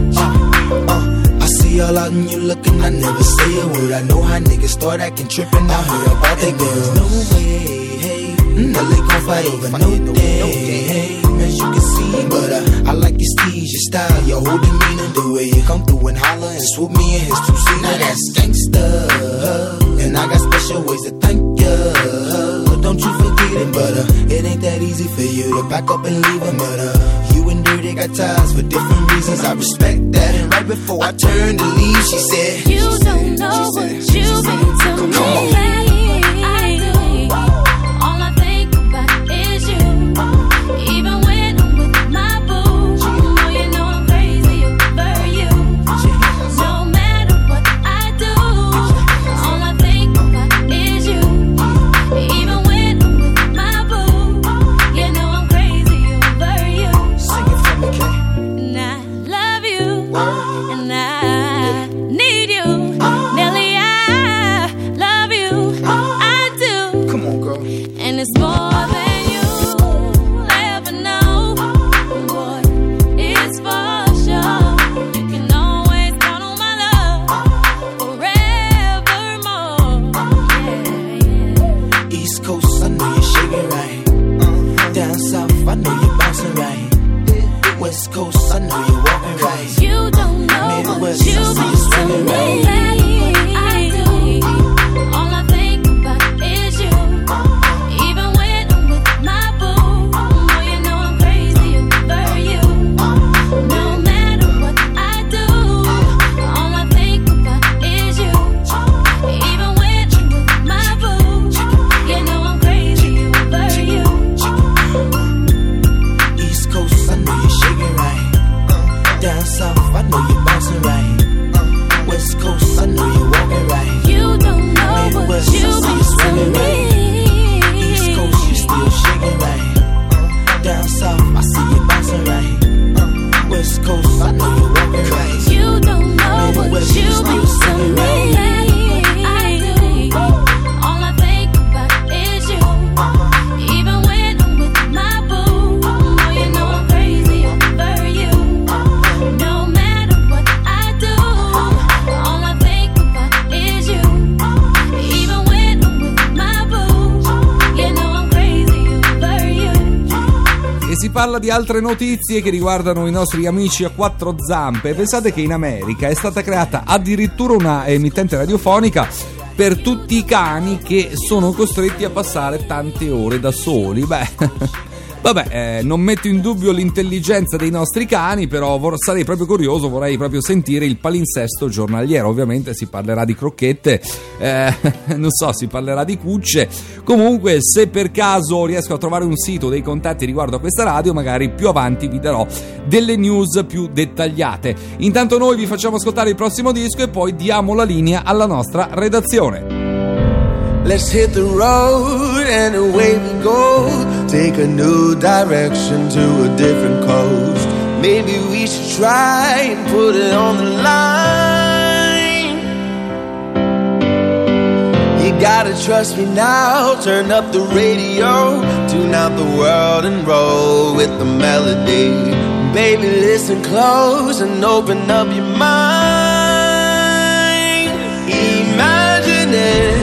you.
I see all out and you looking, I never say a word. I know how niggas start acting trippin'. I heard about that girl. No way, hey, now they gon' fight over no day, hey, as you can see. But I like your steez, your style, your whole demeanor, the way you come through and holler and swoop me in his two-seater. Now that's gangsta, and I got special ways to thank ya. Don't you forget it, but it ain't that easy for you to back up and leave him. But you and Dirty got ties for different reasons. I respect that. And right before I turned to leave, she said,
you don't know what you mean to me.
Come on.
I do. All I think about is you. Even when I'm with my boo, oh, you know I'm crazy over you. No matter what I do, all I think about is you. Even when I'm with my boo, you know I'm crazy over you.
Sing it for me, Kay.
And I love you, and I need you. Nelly, I love you, I do.
Come on, girl.
And it's more than you ever know. Boy, it's for sure. You can always count on my love forevermore. Yeah.
East Coast, I know you're shaking right. Down South, I know you're bouncing right. West Coast, I know you're walking right.
You don't know
Midwest,
what you
I see you
mean to
swinging
me.
right.
I do. All I think about is you. Even when I'm with my boo, oh, you know I'm crazy over you. No matter what I do, all I think about is you. Even when I'm with my boo, you know I'm crazy over you.
East Coast, I know you're shaking right. Down South, I know you're bouncing right. West Coast, I know you're walking right.
You don't know what
Midwest,
you
I see you
mean to
swinging right. East
me.
Coast, you still shaking right. Down South, I see you bouncing right. West Coast, I know you're walking right.
You don't know what
Midwest,
you
still
mean to
swinging
me.
right.
I do. All I think about is you. Even when I'm with my boo, oh, you know I'm crazy over you. No matter what I do, all I think about is you. Even when I'm with my boo, you know I'm crazy over you.
E si parla di altre notizie che riguardano i nostri amici a quattro zampe. Pensate che in America è stata creata addirittura una emittente radiofonica per tutti i cani che sono costretti a passare tante ore da soli. Vabbè, non metto in dubbio l'intelligenza dei nostri cani, però sarei proprio curioso, vorrei proprio sentire il palinsesto giornaliero. Ovviamente si parlerà di crocchette, non so, si parlerà di cucce. Comunque, se per caso riesco a trovare un sito, dei contatti riguardo a questa radio, magari più avanti vi darò delle news più dettagliate. Intanto noi vi facciamo ascoltare il prossimo disco e poi diamo la linea alla nostra redazione.
Let's hit the road and away we go. Take a new direction to a different coast. Maybe we should try and put it on the line. You gotta trust me now. Turn up the radio, tune out the world and roll with the melody. Baby, listen close and open up your mind. Imagine it.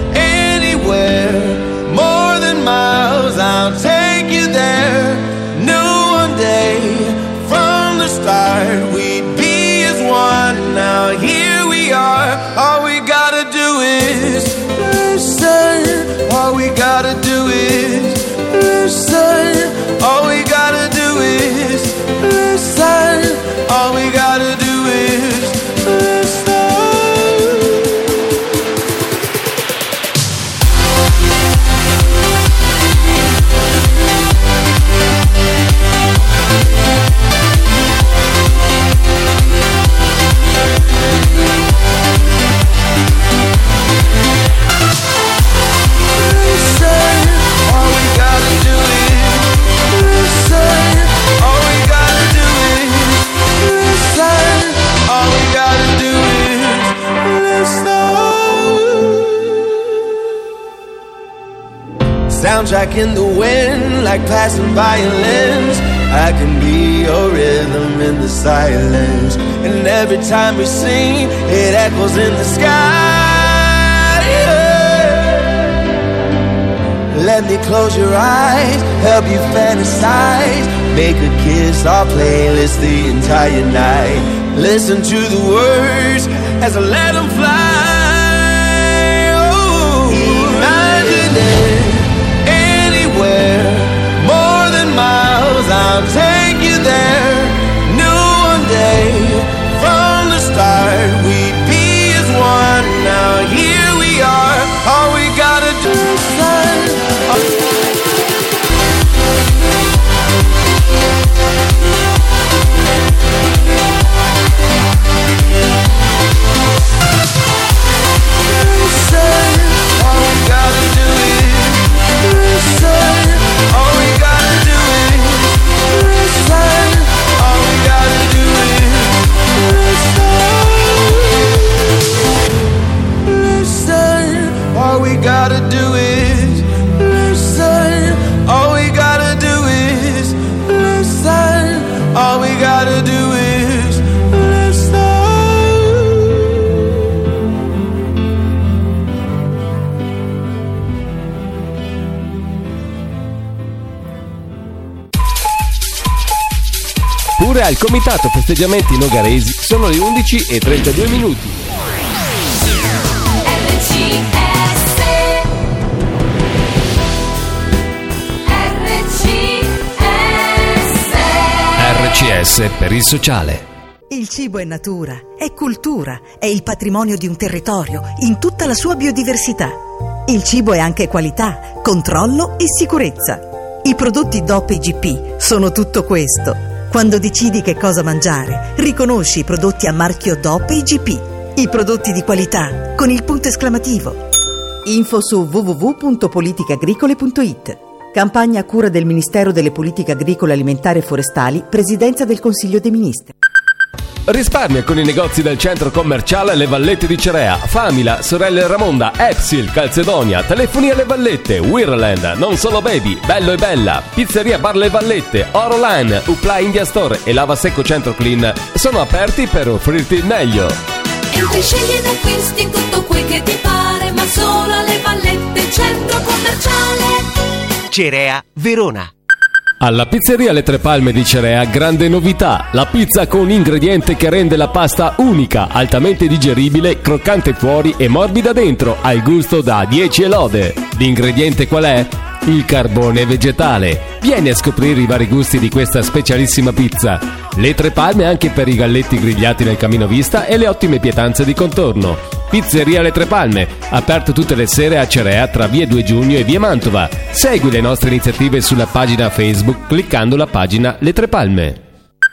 More than miles, I'll take you there. Knew one day from the start we'd be as one. Now here we are. All we gotta do is listen. All we gotta do is listen. All we gotta do is listen. All we gotta gotta do is listen. Soundtrack in the wind, like passing violins. I can be your rhythm in the silence. And every time we sing, it echoes in the sky. Yeah. Let me close your eyes, help you fantasize. Make a kiss our playlist the entire night. Listen to the words as I let them fly. Oh, imagine it. More than miles, I'll take you there. Knew one day from the start we'd be as one. Now here we are. All we gotta do is gotta do is listen. All we gotta do is listen. All we gotta do is
Pure al comitato festeggiamenti nogaresi sono le 11:32. RCS per il sociale.
Il cibo è natura, è cultura, è il patrimonio di un territorio in tutta la sua biodiversità. Il cibo è anche qualità, controllo e sicurezza. I prodotti DOP IGP sono tutto questo. Quando decidi che cosa mangiare, riconosci i prodotti a marchio DOP IGP. I prodotti di qualità con il punto esclamativo. Info su www.politicagricole.it. Campagna a cura del Ministero delle Politiche Agricole, Alimentari e Forestali, Presidenza del Consiglio dei Ministri.
Risparmia con i negozi del centro commerciale Le Vallette di Cerea, Famila, Sorelle Ramonda, Epsil, Calzedonia, telefoni alle Vallette, Wirland, Non Solo Baby, Bello e Bella, Pizzeria Bar Le Vallette, Oroline, Upla India Store e Lava Secco Centro Clean sono aperti per offrirti il meglio.
Entri, scegli ed acquisti tutto quel che ti pare, ma solo alle Vallette, centro commerciale
Cerea, Verona.
Alla pizzeria Le Tre Palme di Cerea, grande novità, la pizza con ingrediente che rende la pasta unica, altamente digeribile, croccante fuori e morbida dentro, al gusto da 10 lode. L'ingrediente qual è? Il carbone vegetale. Vieni a scoprire i vari gusti di questa specialissima pizza. Le Tre Palme anche per i galletti grigliati nel camino vista e le ottime pietanze di contorno. Pizzeria Le Tre Palme, aperto tutte le sere a Cerea tra via 2 Giugno e via Mantova. Segui le nostre iniziative sulla pagina Facebook cliccando la pagina Le Tre Palme.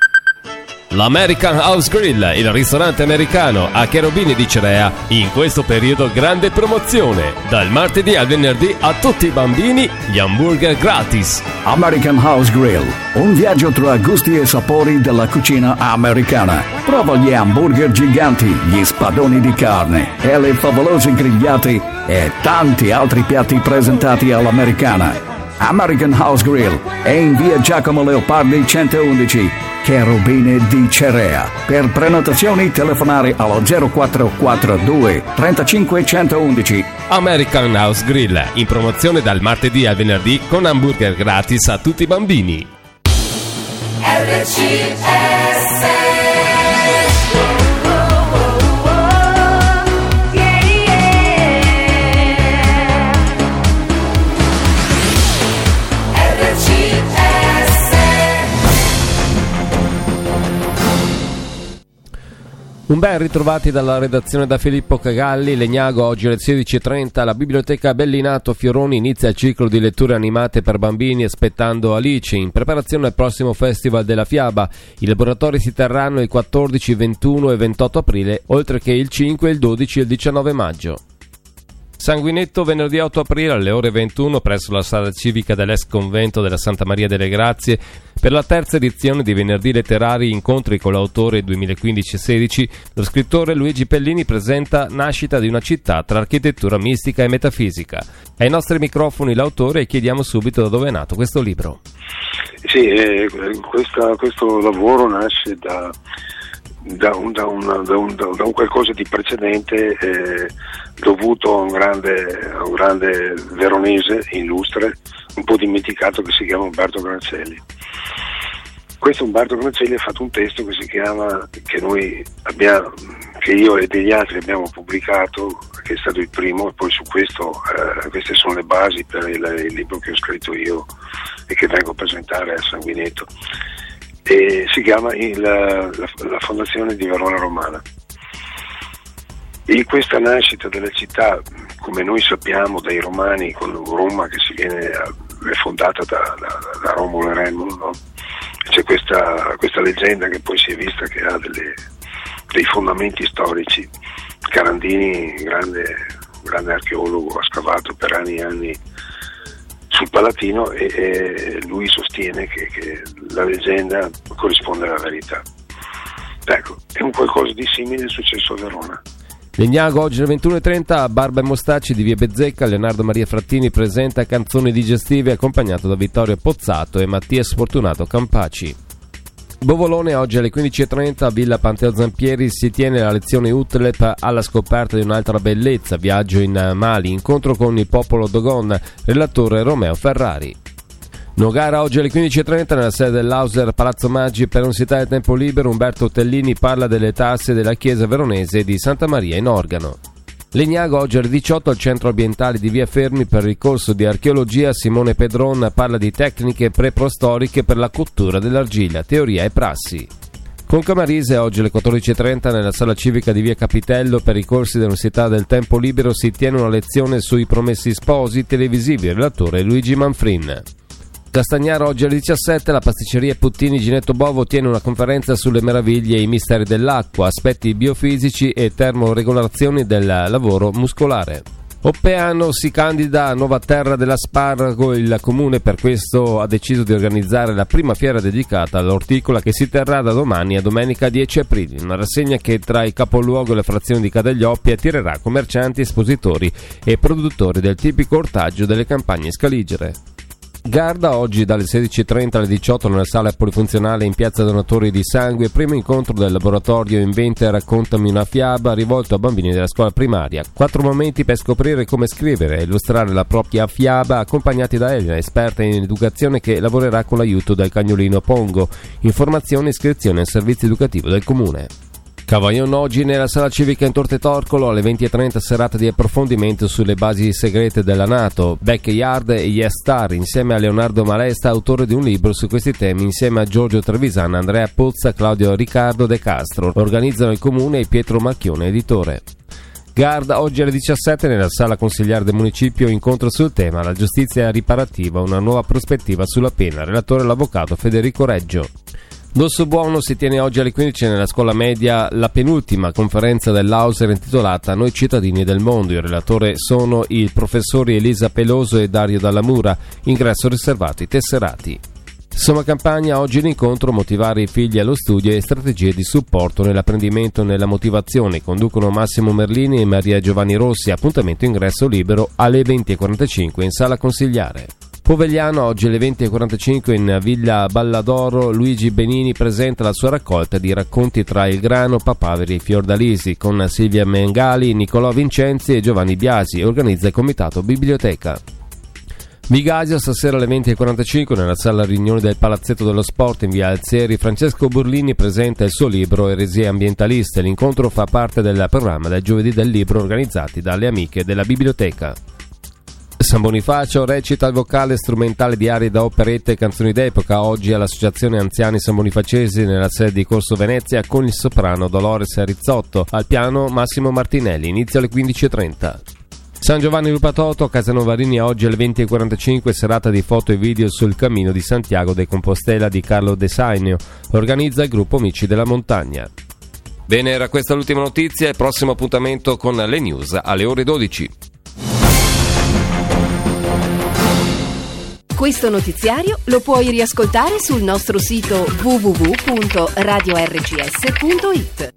L'American House Grill, il ristorante americano a Cherubini di Cerea, in questo periodo grande promozione. Dal martedì al venerdì a tutti i bambini gli hamburger gratis.
American House Grill, un viaggio tra gusti e sapori della cucina americana. Prova gli hamburger giganti, gli spadoni di carne e le favolose grigliate e tanti altri piatti presentati all'americana. American House Grill è in via Giacomo Leopardi 111, Cherubini di Cerea. Per prenotazioni telefonare allo 0442 35 111.
American House Grill, in promozione dal martedì al venerdì con hamburger gratis a tutti i bambini.
RCS.
Un ben ritrovati dalla redazione da Filippo Cagalli. Legnago, oggi alle 16.30 la Biblioteca Bellinato Fioroni inizia il ciclo di letture animate per bambini aspettando Alice, in preparazione al prossimo Festival della Fiaba. I laboratori si terranno il 14, 21 e 28 aprile, oltre che il 5, il 12 e il 19 maggio. Sanguinetto venerdì 8 aprile alle ore 21 presso la sala civica dell'ex convento della Santa Maria delle Grazie per la terza edizione di Venerdì Letterari Incontri con l'autore 2015-16. Lo scrittore Luigi Pellini presenta Nascita di una città tra architettura mistica e metafisica. Ai nostri microfoni l'autore e chiediamo subito da dove è nato questo libro.
Sì, questo lavoro nasce da un qualcosa di precedente dovuto a un grande veronese illustre, un po' dimenticato, che si chiama Umberto Grancelli. Questo Umberto Grancelli ha fatto un testo che si chiama, che io e degli altri abbiamo pubblicato, che è stato il primo, e poi su questo queste sono le basi per il libro che ho scritto io e che vengo a presentare a Sanguinetto. E si chiama la Fondazione di Verona Romana. E questa nascita della città, come noi sappiamo dai Romani, con Roma che è fondata da Romolo e Remo, no? C'è questa leggenda che poi si è vista che ha dei fondamenti storici. Carandini, grande archeologo, ha scavato per anni e anni sul Palatino e lui sostiene che la leggenda corrisponde alla verità. Ecco, è un qualcosa di simile è successo a Verona.
Legnago, oggi alle 21.30 Barba e Mostacci di Via Bezzecca. Leonardo Maria Frattini presenta Canzoni digestive accompagnato da Vittorio Pozzato e Mattia Sfortunato Campaci. Bovolone, oggi alle 15.30 a Villa Panteo Zampieri si tiene la lezione UTLEP alla scoperta di un'altra bellezza, viaggio in Mali, incontro con il popolo Dogon, relatore Romeo Ferrari. Nogara, oggi alle 15.30 nella sede dell'Auser Palazzo Maggi per Università del Tempo Libero. Umberto Tellini parla delle tasse della chiesa veronese di Santa Maria in Organo. Legnago, oggi alle 18 al centro ambientale di Via Fermi per il corso di archeologia. Simone Pedron parla di tecniche preprostoriche per la cottura dell'argilla, teoria e prassi. Con Camarese, oggi alle 14.30 nella sala civica di Via Capitello per i corsi dell'Università del Tempo Libero si tiene una lezione sui promessi sposi televisivi, relatore Luigi Manfrin. Castagnaro, oggi alle 17 la pasticceria Puttini Ginetto Bovo tiene una conferenza sulle meraviglie e i misteri dell'acqua, aspetti biofisici e termoregolazioni del lavoro muscolare. Oppeano si candida a Nuova Terra dell'Aspargo. Il comune per questo ha deciso di organizzare la prima fiera dedicata all'orticola che si terrà da domani a domenica 10 aprile, una rassegna che tra il capoluogo e le frazioni di Cadeglioppi attirerà commercianti, espositori e produttori del tipico ortaggio delle campagne scaligere. Garda, oggi dalle 16.30 alle 18 nella sala polifunzionale in piazza Donatori di Sangue, primo incontro del laboratorio Inventa e raccontami una fiaba rivolto a bambini della scuola primaria. 4 momenti per scoprire come scrivere e illustrare la propria fiaba, accompagnati da Elena, esperta in educazione che lavorerà con l'aiuto del cagnolino Pongo. Informazioni e iscrizione al servizio educativo del comune. Cavaillon, oggi nella sala civica in Torte Torcolo alle 20.30 serata di approfondimento sulle basi segrete della NATO. Backyard e Yes Star insieme a Leonardo Malesta, autore di un libro su questi temi, insieme a Giorgio Trevisan, Andrea Pozza, Claudio Riccardo De Castro. Organizzano il comune e Pietro Macchione, editore. Garda, oggi alle 17 nella sala consigliare del municipio, incontro sul tema la giustizia riparativa, una nuova prospettiva sulla pena, relatore l'avvocato Federico Reggio. Dosso Buono si tiene oggi alle 15 nella scuola media la penultima conferenza dell'Auser intitolata Noi cittadini del mondo. Il relatore sono i professori Elisa Peloso e Dario Dallamura, ingresso riservato ai tesserati. Somma Campagna, oggi l'incontro Motivare i figli allo studio e strategie di supporto nell'apprendimento e nella motivazione. Conducono Massimo Merlini e Maria Giovanni Rossi. Appuntamento ingresso libero alle 20.45 in sala consigliare. Povegliano, oggi alle 20.45 in Villa Balladoro, Luigi Benini presenta la sua raccolta di racconti tra il grano, papaveri e fiordalisi con Silvia Mengali, Nicolò Vincenzi e Giovanni Biasi. Organizza il comitato Biblioteca. Vigasio, stasera alle 20.45 nella sala riunioni del Palazzetto dello Sport in via Alzieri, Francesco Burlini presenta il suo libro Eresie ambientaliste. L'incontro fa parte del programma del Giovedì del Libro organizzati dalle amiche della biblioteca. San Bonifacio recita il vocale strumentale di arie da operette e canzoni d'epoca, oggi all'Associazione Anziani San Bonifacesi nella sede di Corso Venezia con il soprano Dolores Rizzotto, al piano Massimo Martinelli, inizio alle 15.30. San Giovanni Lupatoto, Casanova Rini, oggi alle 20.45, serata di foto e video sul cammino di Santiago de Compostela di Carlo De Sainio, organizza il gruppo Amici della Montagna. Bene, era questa l'ultima notizia e prossimo appuntamento con le news alle ore 12.
Questo notiziario lo puoi riascoltare sul nostro sito www.radiorcs.it.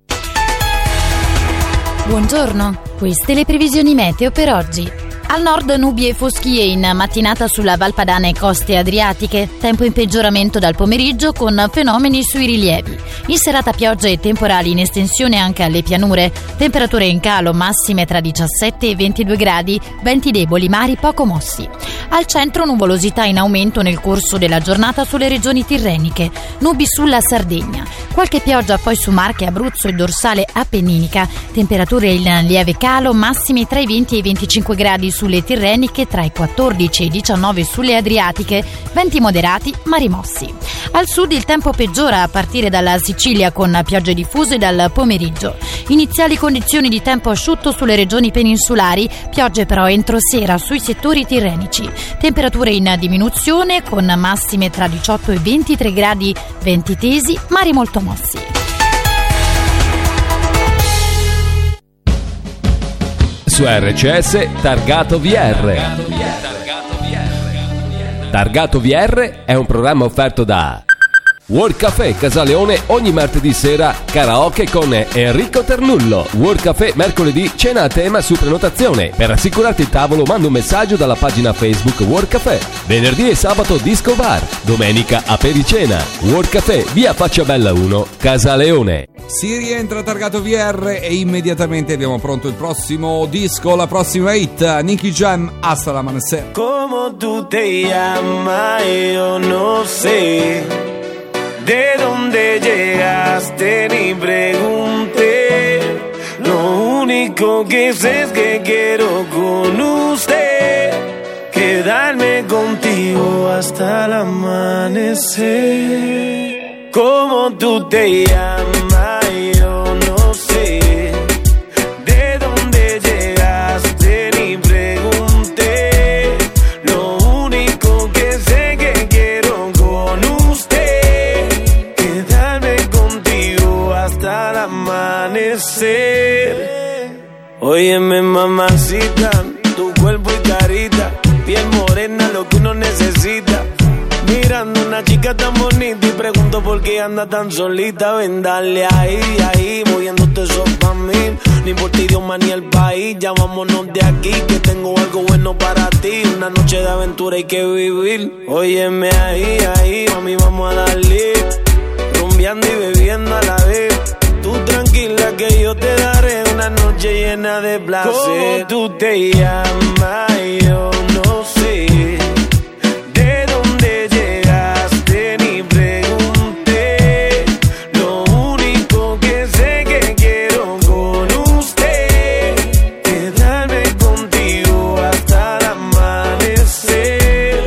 Buongiorno, queste le previsioni meteo per oggi. Al nord nubi e foschie in mattinata sulla Val Padana e coste adriatiche, tempo in peggioramento dal pomeriggio con fenomeni sui rilievi. In serata piogge e temporali in estensione anche alle pianure, temperature in calo massime tra 17 e 22 gradi, venti deboli, mari poco mossi. Al centro nuvolosità in aumento nel corso della giornata sulle regioni tirreniche, nubi sulla Sardegna, qualche pioggia poi su Marche, Abruzzo e dorsale appenninica, temperature in lieve calo massimi tra i 20 e i 25 gradi sulle tirreniche, tra i 14 e i 19 sulle adriatiche, venti moderati ma rimossi. Al sud il tempo peggiora a partire dalla Sicilia con piogge diffuse dal pomeriggio. Iniziali condizioni di tempo asciutto sulle regioni peninsulari, piogge però entro sera sui settori tirrenici. Temperature in diminuzione con massime tra 18 e 23 gradi, venti tesi, mari molto mossi.
Su RCS Targato VR. Targato VR è un programma offerto da World Café Casaleone, ogni martedì sera karaoke con Enrico Ternullo. World Café mercoledì cena a tema su prenotazione. Per assicurarti il tavolo manda un messaggio dalla pagina Facebook World Café. Venerdì e sabato Disco Bar. Domenica apericena. World Café, via Facciabella 1, Casaleone.
Si rientra Targato VR e immediatamente abbiamo pronto il prossimo disco, la prossima hit, Nicky Jam, Hasta l'amanecer.
Como tú te llamas, yo no sé. De dónde llegaste ni pregunté. Lo único que sé es que quiero con usted quedarme contigo hasta el amanecer. Como tú te llamas, yo no sé. De dónde llegaste ni pregunté. Lo único que sé que quiero con usted quedarme contigo hasta el amanecer. Óyeme, mamacita, tu cuerpo y carita, piel morena, lo que uno necesita. Mirando una chica tan bonita y pregunto por qué anda tan solita. Ven, dale ahí, ahí, moviéndote eso pa' mí. Ni por ti idioma ni el país, ya vámonos de aquí, que tengo algo bueno para ti. Una noche de aventura hay que vivir. Óyeme ahí, ahí, mami, vamos a darle. Rumbeando y bebiendo a la vez. Tú tranquila que yo te daré una noche llena de placer. ¿Cómo tú te llamas? Yo no sé. De dónde llegaste ni pregunté. Lo único que sé que quiero con usted quedarme contigo hasta el amanecer.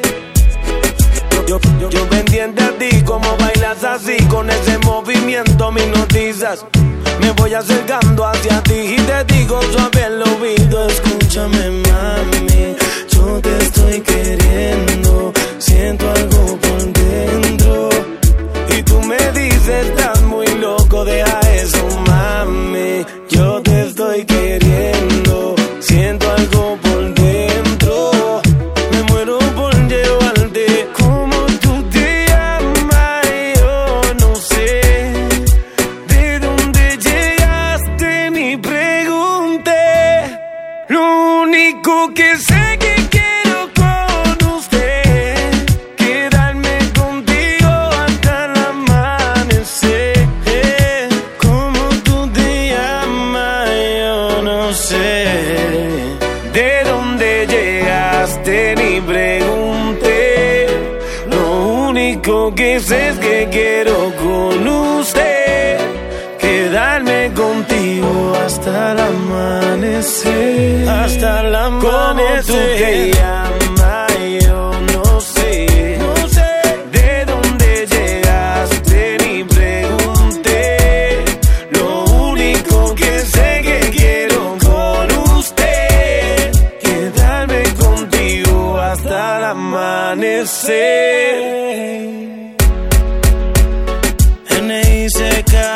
Yo pendiente a ti, como bailas así, con ese movimiento me hipnotizas. Me voy acercando hacia ti y te digo suave al oído, escúchame mami, yo te estoy queriendo, siento algo por dentro. Y tú me dices, estás muy loco, deja eso mami, yo te estoy queriendo, siento algo por dentro. Me muero por llevarte. Como tú te llamas, yo no sé. De dónde llegaste ni pregunté. Lo único que sé que quiero con usted quedarme contigo hasta el amanecer. Como tú te llamas, yo no sé. De dónde llegaste ni pregunté. Lo único que sé es que quiero con usted quedarme contigo hasta
hasta el amanecer, hasta el amanecer.
Como tú te llamas, yo no sé, no sé de dónde llegaste ni pregunté. Lo único que sé que quiero con usted, quedarme contigo hasta el amanecer. N.I.C.K.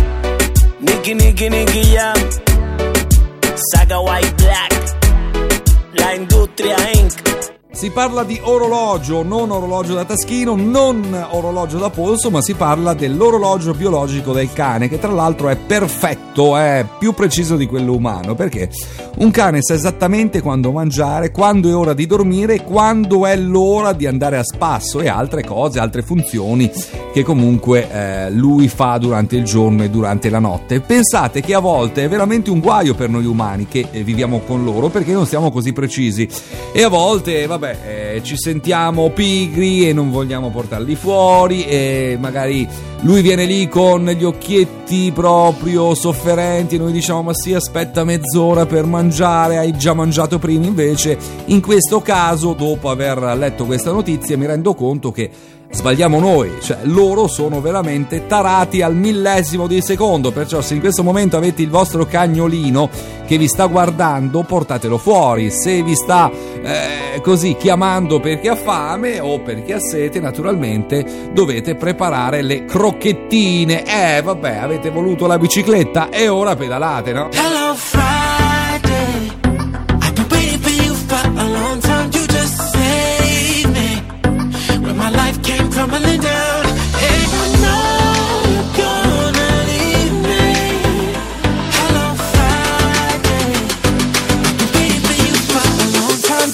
Nicky Jam, Saga White Black, La Industria Inc.
Si parla di orologio, non orologio da taschino, non orologio da polso, ma si parla dell'orologio biologico del cane, che tra l'altro è perfetto, è più preciso di quello umano, perché un cane sa esattamente quando mangiare, quando è ora di dormire, quando è l'ora di andare a spasso e altre cose, altre funzioni che comunque lui fa durante il giorno e durante la notte. Pensate che a volte è veramente un guaio per noi umani che viviamo con loro, perché non siamo così precisi e a volte ci sentiamo pigri e non vogliamo portarli fuori, e magari lui viene lì con gli occhietti proprio sofferenti e noi diciamo ma sì, aspetta mezz'ora per mangiare, hai già mangiato prima. Invece in questo caso, dopo aver letto questa notizia, mi rendo conto che sbagliamo noi, cioè loro sono veramente tarati al millesimo di secondo. Perciò se in questo momento avete il vostro cagnolino che vi sta guardando, portatelo fuori. Se vi sta così chiamando perché ha fame o perché ha sete, naturalmente dovete preparare le crocchettine. Vabbè, avete voluto la bicicletta e ora pedalate, no?
Hello Friday, I've been waiting for you for a long time. You just saved me when my life came crumbling down, and I know you're gonna leave me. Hello Friday, I've been waiting for you for a long time.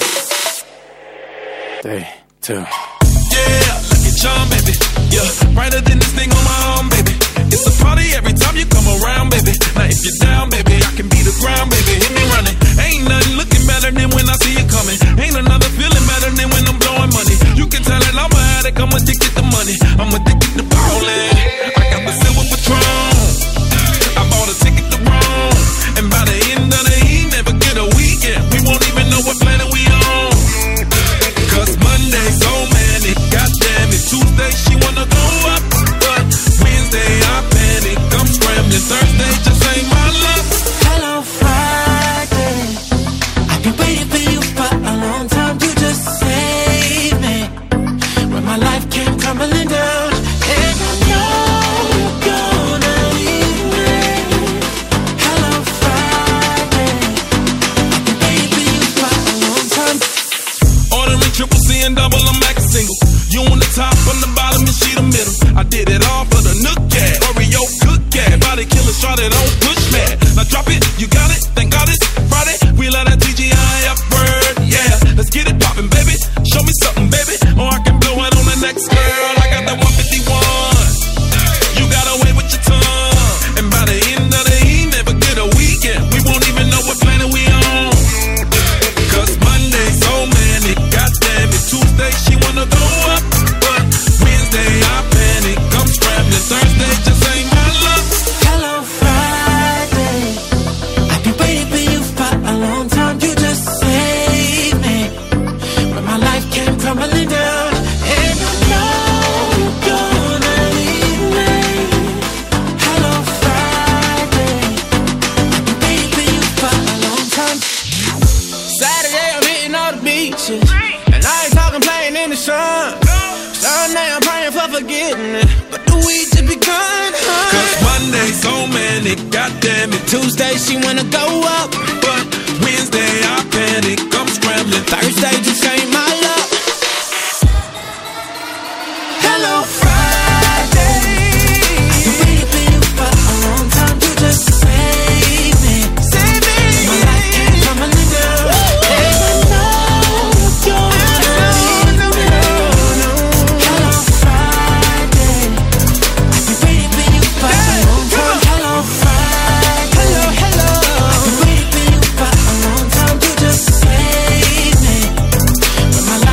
3, 2.
Yeah, Lucky Charm, baby. Yeah, brighter than this thing on my arm, baby. It's a party every time you come around, baby. Now if you're down, baby, I can be the ground, baby. Hit me running. Ain't nothing looking better than when I see you coming. Ain't another feeling better than when I'm blowing money. You can tell that I'm an addict, I'm addicted to money. I'm addicted to ballin'. I got the silver Patron. I bought a ticket to Rome, and by the end of the evening, never get a weekend. We won't even know what planet we on. Cause Monday's so manic, goddamn it. Tuesday she wanna go up, but Wednesday I panic, I'm scrambling. Thursday just ain't my luck.
Hello Friday, I've been waiting for you for a long time. You just saved me when my life came crumbling down, and I know you're gonna leave me. Hello Friday, I've been waiting for you for a long time.
Ordering triple C and double, I'm back single. You on the top, on the bottom, and she the middle. I did it all for the Nook Cat, Oreo Cook Cat, body killer, shot it on push mat. Now drop it, you got it, thank God it's Friday. We let that TGI up word, yeah. Let's get it poppin', baby. Show me something, baby, or I can blow it on the next girl. I got that 151. You got away with your tongue, and by the end of the evening, never get a weekend. We won't even know what planet we on. Cause Monday's so manic, goddamn it. Tuesday she wanna go up, but Wednesday I panic, I'm scrambling. Thursday just ain't my luck.
Hello Friday, I've been waiting for you for a long time. You just saved me when my life came crumbling down, and I know you're gonna leave me. Hello Friday, I've been waiting for you for a long time.
Saturday I'm hitting all the beaches, and I ain't talking playing in the sun. Sunday I'm praying for forgiveness, but the week just begun.
Cause Monday's so manic, goddamn it.
Tuesday she wanna go up,
but Wednesday I panic, I'm scrambling.
Thursday just ain't my luck. Hello Friday,
I've been waiting for you for a long time. You just saved me.
Save me.
My life came crumbling down, and I know you're gonna leave me. Hello Friday, I've been waiting for you for a long time. Hello Friday,
hello.
I've been waiting for you for a long time. You just saved me when my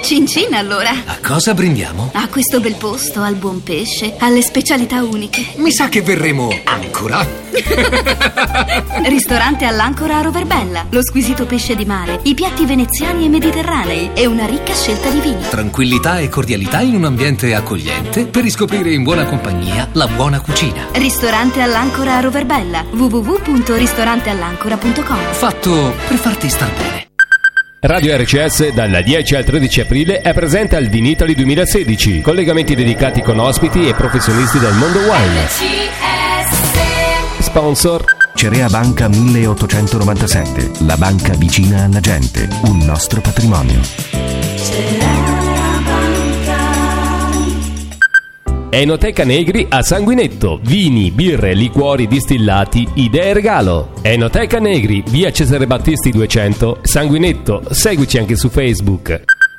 Cincin allora.
A cosa brindiamo?
A questo bel posto, al buon pesce, alle specialità uniche.
Mi sa che verremo ancora.
Ristorante all'Ancora a Roverbella. Lo squisito pesce di mare, i piatti veneziani e mediterranei e una ricca scelta di vini.
Tranquillità e cordialità in un ambiente accogliente per riscoprire in buona compagnia la buona cucina.
Ristorante all'Ancora a Roverbella. www.ristoranteall'ancora.com.
Fatto per farti star bene.
Radio RCS dal 10 al 13 aprile è presente al Vinitaly 2016. Collegamenti dedicati con ospiti e professionisti del mondo wine. Sponsor
Cerea Banca 1897, la banca vicina alla gente, un nostro patrimonio.
Enoteca Negri a Sanguinetto, vini, birre, liquori distillati, idee regalo. Enoteca Negri, via Cesare Battisti 200, Sanguinetto, seguici anche su Facebook.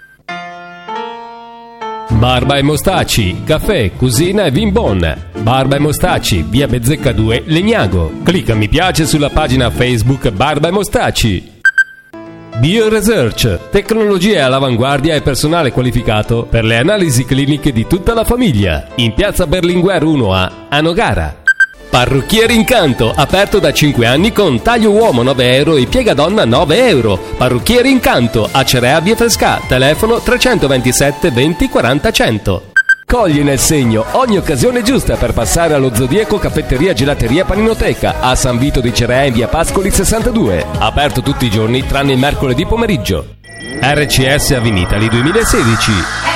Barba e Mostacci, caffè, cucina e vin bon. Barba e Mostacci, via Bezzecca 2, Legnago. Clicca mi piace sulla pagina Facebook Barba e Mostacci. BioResearch, tecnologie all'avanguardia e personale qualificato per le analisi cliniche di tutta la famiglia. In piazza Berlinguer 1A, a Nogara. Parrucchiere Incanto, aperto da 5 anni con taglio uomo 9 euro e piega donna 9 euro. Parrucchiere Incanto, a Cerea via Tresca, telefono 327 20 40 100. Cogli nel segno ogni occasione giusta per passare allo Zodiaco Caffetteria Gelateria Paninoteca a San Vito di Cerea in via Pascoli 62. Aperto tutti i giorni tranne il mercoledì pomeriggio. RCS a Vinitaly 2016.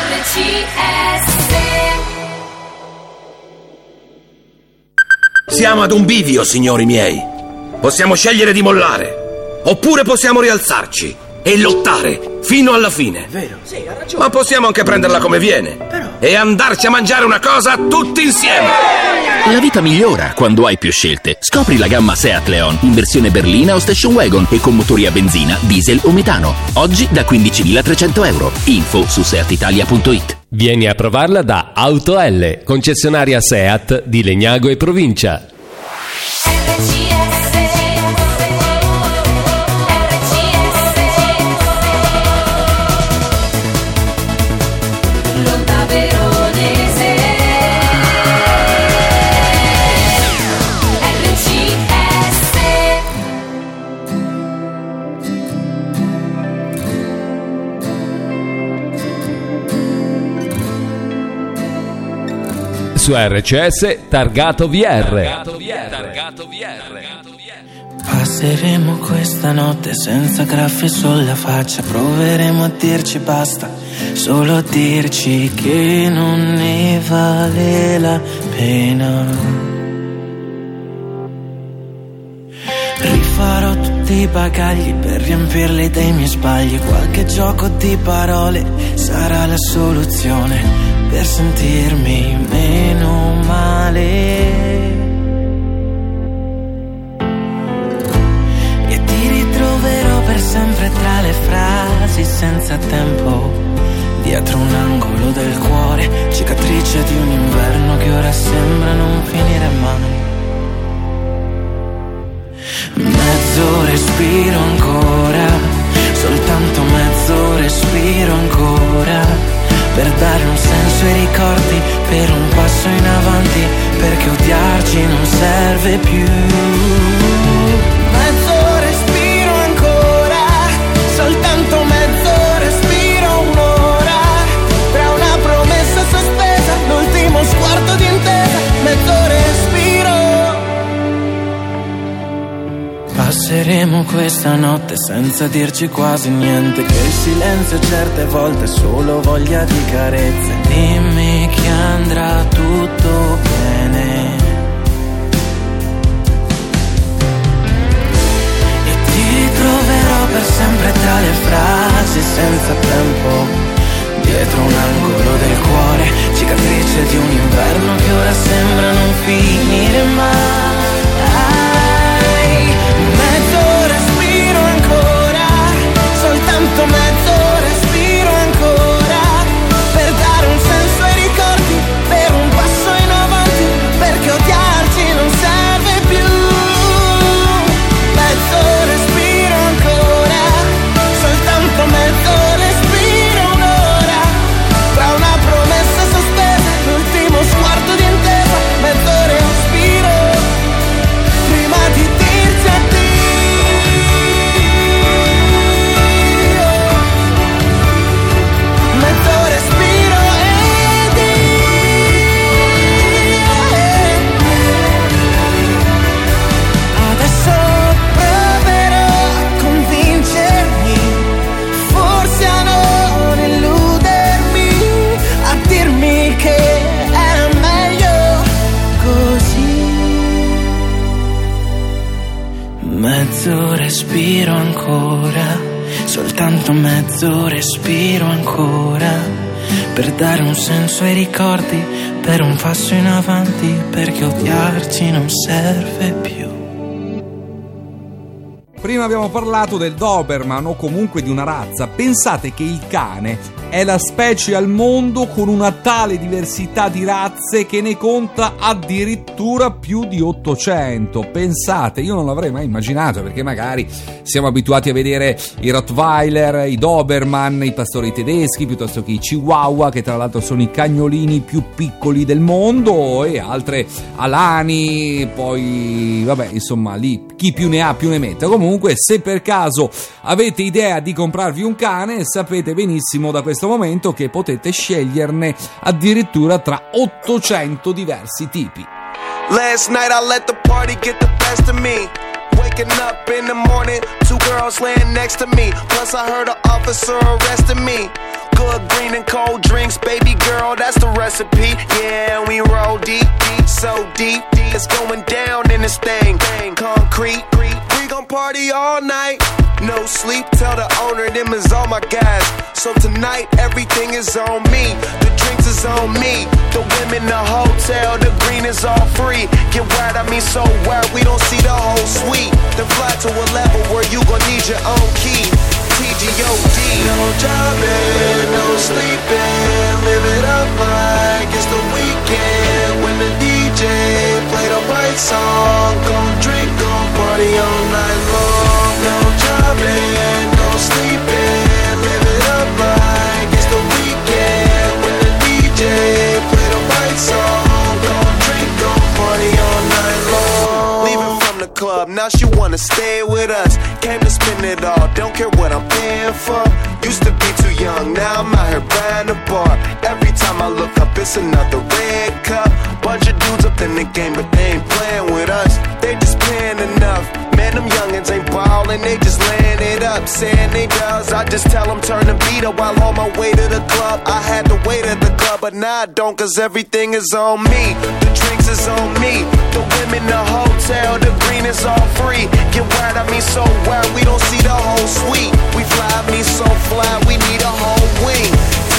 Siamo ad un bivio, signori miei. Possiamo scegliere di mollare, oppure possiamo rialzarci e lottare fino alla fine.
Vero, sì, ha ragione.
Ma possiamo anche prenderla come viene e andarci a mangiare una cosa tutti insieme.
La vita migliora quando hai più scelte. Scopri la gamma Seat Leon in versione berlina o station wagon e con motori a benzina, diesel o metano. Oggi da 15.300 euro. Info su seatitalia.it.
Vieni a provarla da Auto L, concessionaria Seat di Legnago e provincia. Su RCS Targato VR.
Passeremo questa notte senza graffi sulla faccia. Proveremo a dirci basta, solo a dirci che non ne vale la pena. Rifarò tutti i bagagli per riempirli dei miei sbagli. Qualche gioco di parole sarà la soluzione per sentirmi meno male. E ti ritroverò per sempre tra le frasi senza tempo, dietro un angolo del cuore, cicatrice di un inverno che ora sembra non finire mai. Mezzo respiro ancora, soltanto mezzo respiro ancora, per dare un senso ai ricordi, per un passo in avanti, perché odiarci non serve più. Mezzo respiro ancora, soltanto mezzo respiro, un'ora, tra una promessa sospesa, l'ultimo sguardo di intesa, mezzo respiro. Passeremo questa notte senza dirci quasi niente, che il silenzio certe volte è solo voglia di carezze. Dimmi che andrà tutto bene e ti ritroverò per sempre tra le frasi senza tempo, dietro un angolo del cuore, cicatrice di un inverno che ora sembra non finire mai. Soltanto mezzo respiro ancora, per dare un senso ai ricordi, per un passo in respiro ancora, soltanto mezzo respiro ancora, per dare un senso ai ricordi, per un passo in avanti, perché odiarci non serve più.
Prima abbiamo parlato del Doberman o comunque di una razza. Pensate che il cane è la specie al mondo con una tale diversità di razze che ne conta addirittura più di 800. Pensate, io non l'avrei mai immaginato, perché magari siamo abituati a vedere i Rottweiler, i Doberman, i pastori tedeschi, piuttosto che i Chihuahua, che tra l'altro sono i cagnolini più piccoli del mondo, e altre alani, poi vabbè, insomma, lì chi più ne ha più ne mette. Comunque, se per caso avete idea di comprarvi un cane, sapete benissimo da questo momento che potete sceglierne addirittura tra 800 diversi tipi.
Last night I let the party get the best of me. Waking up in the morning, 2 girls laying next to me. Plus I heard an officer arresting me. Good green and cold drinks, baby girl, that's the recipe. Yeah, we roll deep, deep, so deep. It's going down in this thing. Concrete, we gon' party all night. No sleep, tell the owner them is all my guys. So tonight everything is on me. The drinks is on me. The women, the hotel, the green is all free. Get wild, I mean so wild, we don't see the whole suite. Then fly to a level where you gon' need your own key. TGOD. No jobbing, no sleeping. Live it up like it's the weekend. When the DJ play the right song, gon' drink, gon' party all night long. No jobbing, no sleeping. Live it up like it's the weekend. When the DJ play the right song, gon' drink, gon' party all night long. Leaving from the club, now she wanna stay with us. Came to spend it all, don't care what I'm paying for. Used to be too young, now I'm out here buying a bar. Every time I look up, it's another red cup. Bunch of dudes up in the game, but they ain't playing with us. They just paying enough. Man, them youngins ain't ballin', they just laying it up. Saying they does, I just tell them turn the beat up while on my way to the club. I had to wait at the club, but now I don't, cause everything is on me. The drinks is on me. The women, the hotel, the green is all free. Get wild, I mean so wild, we don't see the whole suite. We fly, I mean so fly, we need a whole wing.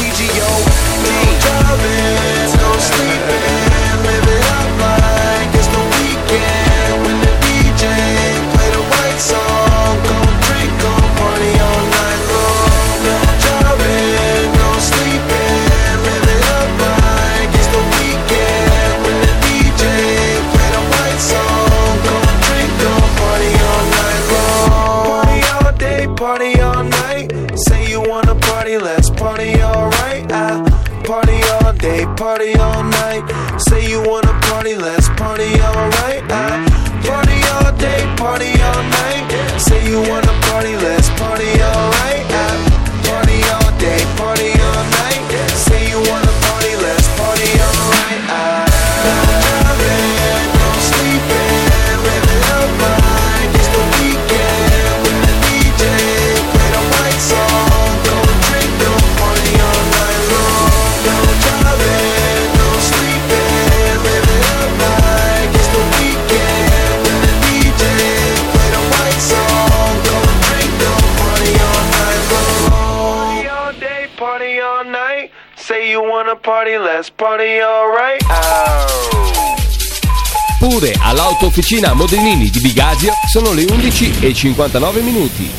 TGOD. No driving, no sleeping. Live it up like it's the weekend. When the DJ play the right song, gon' drink, gon' party all night long. No driving, no sleeping. Live it up like it's the weekend. When the DJ play the right song, gon' drink, gon' party all night long. Party all day, party all night. Say you wanna party, let's party all right. Party all day, party all night. Say you wanna party, let's party all right. Party all day, party all night. Say you wanna party, let's party all right. Party all day, party all night. Say you wanna party, let's party all right. No driving, no sleeping. Live it up like it's the weekend. When the DJ play the right song, don't drink, don't party all night long. No driving, no sleeping. Live it up like it's the weekend. When the DJ play the right song, don't drink, don't party all night long. Party all day, party all night. Say you wanna party, let's party all right.
Pure all'autofficina Modernini di Bigasio sono le 11:59.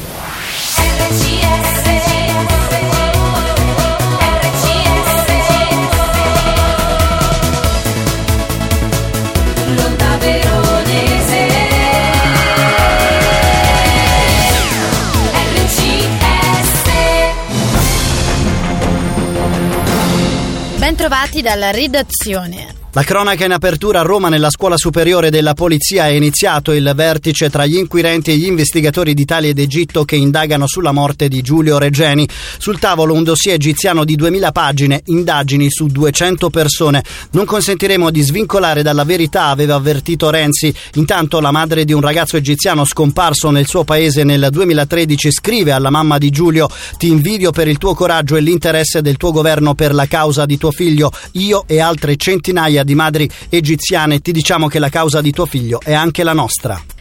Bentrovati dalla redazione.
La cronaca in apertura a Roma. Nella scuola superiore della polizia è iniziato il vertice tra gli inquirenti e gli investigatori d'Italia ed Egitto che indagano sulla morte di Giulio Regeni. Sul tavolo un dossier egiziano di 2000 pagine, indagini su 200 persone. Non consentiremo di svincolare dalla verità, aveva avvertito Renzi. Intanto la madre di un ragazzo egiziano scomparso nel suo paese nel 2013 scrive alla mamma di Giulio: ti invidio per il tuo coraggio e l'interesse del tuo governo per la causa di tuo figlio. Io e altre centinaia di madri egiziane ti diciamo che la causa di tuo figlio è anche la nostra.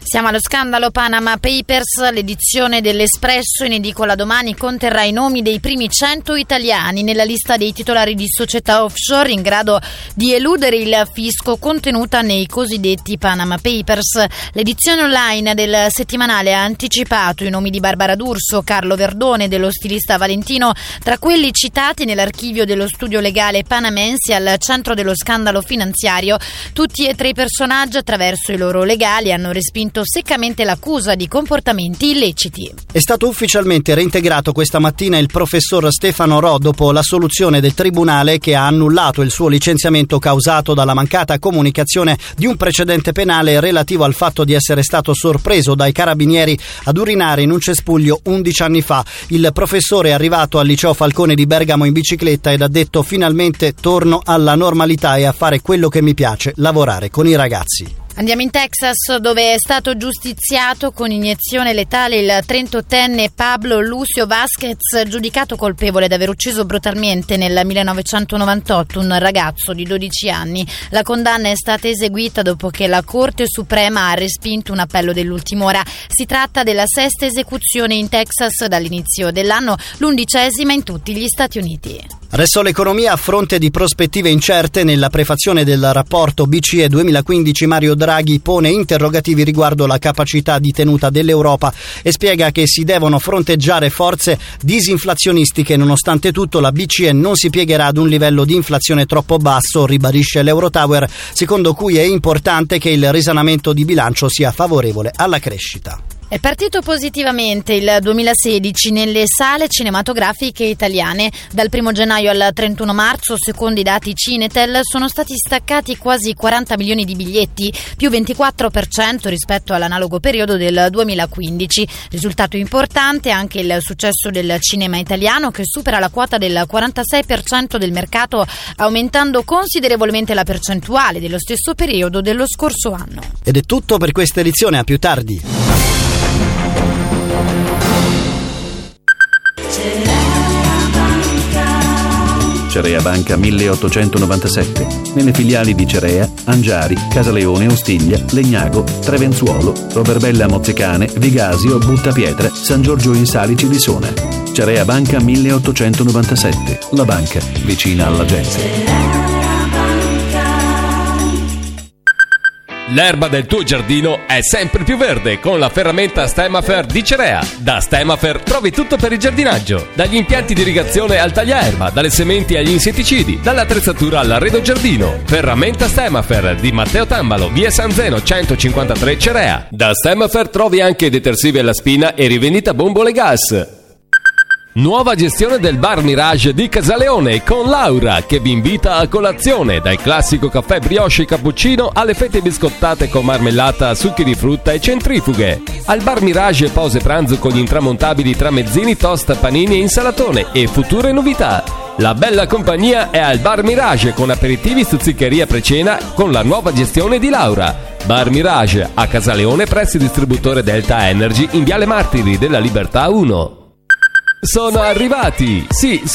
Siamo allo scandalo Panama Papers. L'edizione dell'Espresso in edicola domani conterrà i nomi dei primi 100 italiani nella lista dei titolari di società offshore in grado di eludere il fisco contenuta nei cosiddetti Panama Papers. L'edizione online del settimanale ha anticipato i nomi di Barbara D'Urso, Carlo Verdone e dello stilista Valentino tra quelli citati nell'archivio dello studio legale Panamense al centro dello scandalo finanziario. Tutti e tre i personaggi, attraverso i loro legali, hanno respinto seccamente l'accusa di comportamenti illeciti.
È stato ufficialmente reintegrato questa mattina il professor Stefano Ro dopo l'assoluzione del tribunale che ha annullato il suo licenziamento causato dalla mancata comunicazione di un precedente penale relativo al fatto di essere stato sorpreso dai carabinieri ad urinare in un cespuglio 11 anni fa. Il professore è arrivato al liceo Falcone di Bergamo in bicicletta ed ha detto: finalmente torno alla normalità e a fare quello che mi piace, lavorare con i ragazzi.
Andiamo in Texas, dove è stato giustiziato con iniezione letale il 38enne Pablo Lucio Vasquez, giudicato colpevole di aver ucciso brutalmente nel 1998 un ragazzo di 12 anni. La condanna è stata eseguita dopo che la Corte Suprema ha respinto un appello dell'ultima ora. Si tratta della 6ª esecuzione in Texas dall'inizio dell'anno, l'11ª in tutti gli Stati Uniti.
Adesso l'economia a fronte di prospettive incerte. Nella prefazione del rapporto BCE 2015 Mario Draghi pone interrogativi riguardo la capacità di tenuta dell'Europa e spiega che si devono fronteggiare forze disinflazionistiche. Nonostante tutto la BCE non si piegherà ad un livello di inflazione troppo basso, ribadisce l'Eurotower, secondo cui è importante che il risanamento di bilancio sia favorevole alla crescita.
È partito positivamente il 2016 nelle sale cinematografiche italiane. Dal 1 gennaio al 31 marzo, secondo i dati Cinetel, sono stati staccati quasi 40 milioni di biglietti, più 24% rispetto all'analogo periodo del 2015. Risultato importante anche il successo del cinema italiano, che supera la quota del 46% del mercato, aumentando considerevolmente la percentuale dello stesso periodo dello scorso anno.
Ed è tutto per questa edizione, a più tardi.
Cerea Banca 1897. Nelle filiali di Cerea, Angiari, Casaleone, Ostiglia, Legnago, Trevenzuolo, Roverbella Mozzecane, Vigasio, Buttapietra, San Giorgio in Salici di Sona. Cerea Banca 1897. La banca vicina alla gente.
L'erba del tuo giardino è sempre più verde con la ferramenta Stemafer di Cerea. Da Stemafer trovi tutto per il giardinaggio, dagli impianti di irrigazione al tagliaerba, dalle sementi agli insetticidi, dall'attrezzatura all'arredo giardino. Ferramenta Stemafer di Matteo Tambalo, via San Zeno 153 Cerea. Da Stemafer trovi anche detersivi alla spina e rivendita bombole gas. Nuova gestione del Bar Mirage di Casaleone con Laura, che vi invita a colazione, dal classico caffè brioche e cappuccino alle fette biscottate con marmellata, succhi di frutta e centrifughe. Al Bar Mirage pause pranzo con gli intramontabili tramezzini, toast, panini e insalatone e future novità. La bella compagnia è al Bar Mirage con aperitivi, stuzzicheria pre-cena con la nuova gestione di Laura. Bar Mirage a Casaleone presso il distributore Delta Energy in Viale Martiri della Libertà 1. Sono arrivati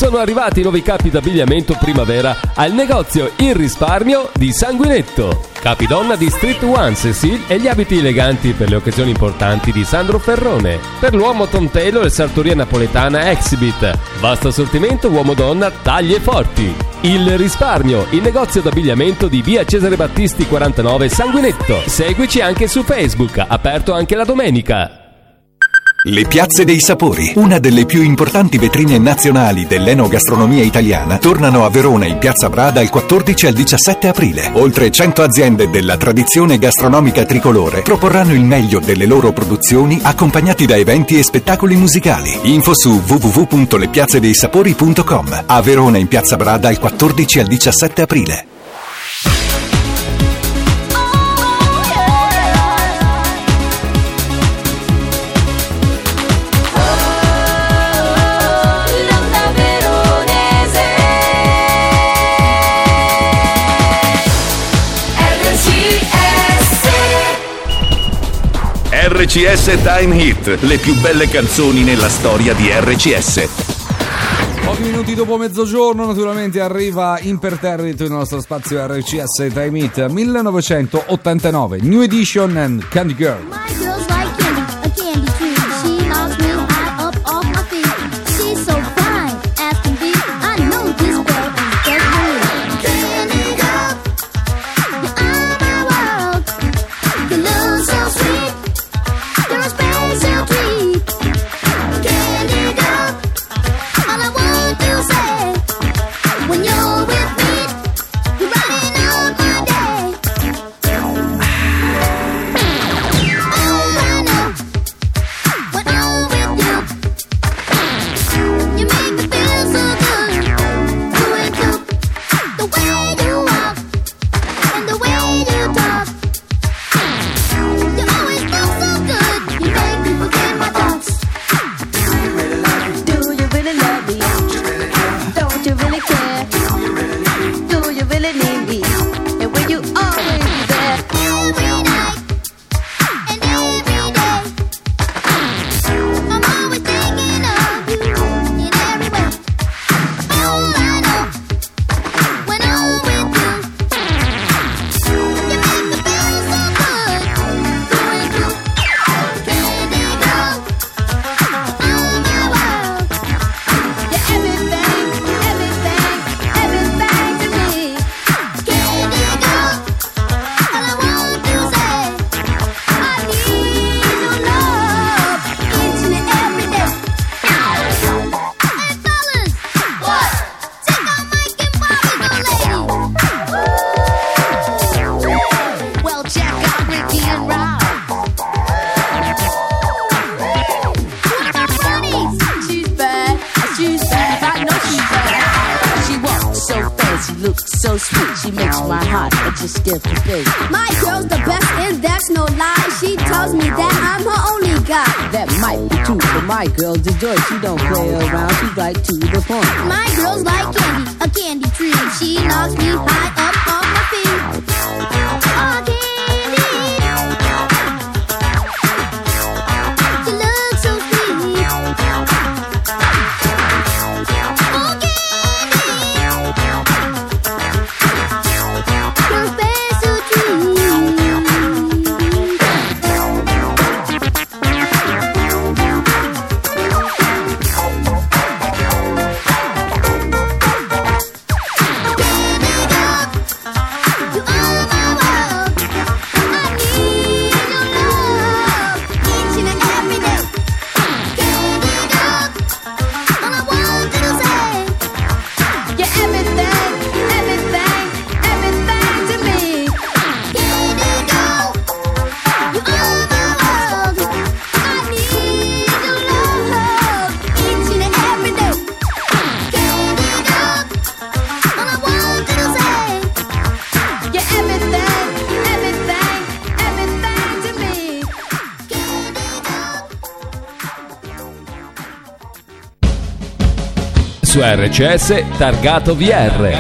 i nuovi capi d'abbigliamento primavera al negozio Il Risparmio di Sanguinetto. Capi donna di Street One Cecil e gli abiti eleganti per le occasioni importanti di Sandro Ferrone. Per l'uomo Tom Taylor e sartoria napoletana Exhibit. Vasto assortimento uomo-donna, taglie forti. Il Risparmio, il negozio d'abbigliamento di via Cesare Battisti 49 Sanguinetto. Seguici anche su Facebook, aperto anche la domenica.
Le Piazze dei Sapori, una delle più importanti vetrine nazionali dell'enogastronomia italiana, tornano a Verona in Piazza Bra dal 14 al 17 aprile. Oltre 100 aziende della tradizione gastronomica tricolore proporranno il meglio delle loro produzioni, accompagnati da eventi e spettacoli musicali. Info su www.lepiazzedeisapori.com. A Verona in Piazza Bra dal 14 al 17 aprile. RCS Time Hit, le più belle canzoni nella storia di RCS.
Pochi minuti dopo mezzogiorno naturalmente arriva imperterrito il nostro spazio RCS Time It 1989 New Edition and Candy Girl.
My girl's like candy, a candy tree. She knocks me high up off my feet. She's so fine as can be. I know this girl is just for me. Candy girl, you are my world. You look so sweet. You're a special treat. Candy girl, all I want to say when you're with me, you're brighten up my day.
so sweet, she makes my heart just skip a beat.
My girl's the best and that's no lie. She tells me that I'm her only guy.
That might be true, but my girl's a joy. She don't play around, she's like to the point.
My girl's like candy, a candy tree. She knocks me high up off my feet. Oh, candy, you look so sweet. Oh, candy, you're a special treat.
Su RCS Targato VR.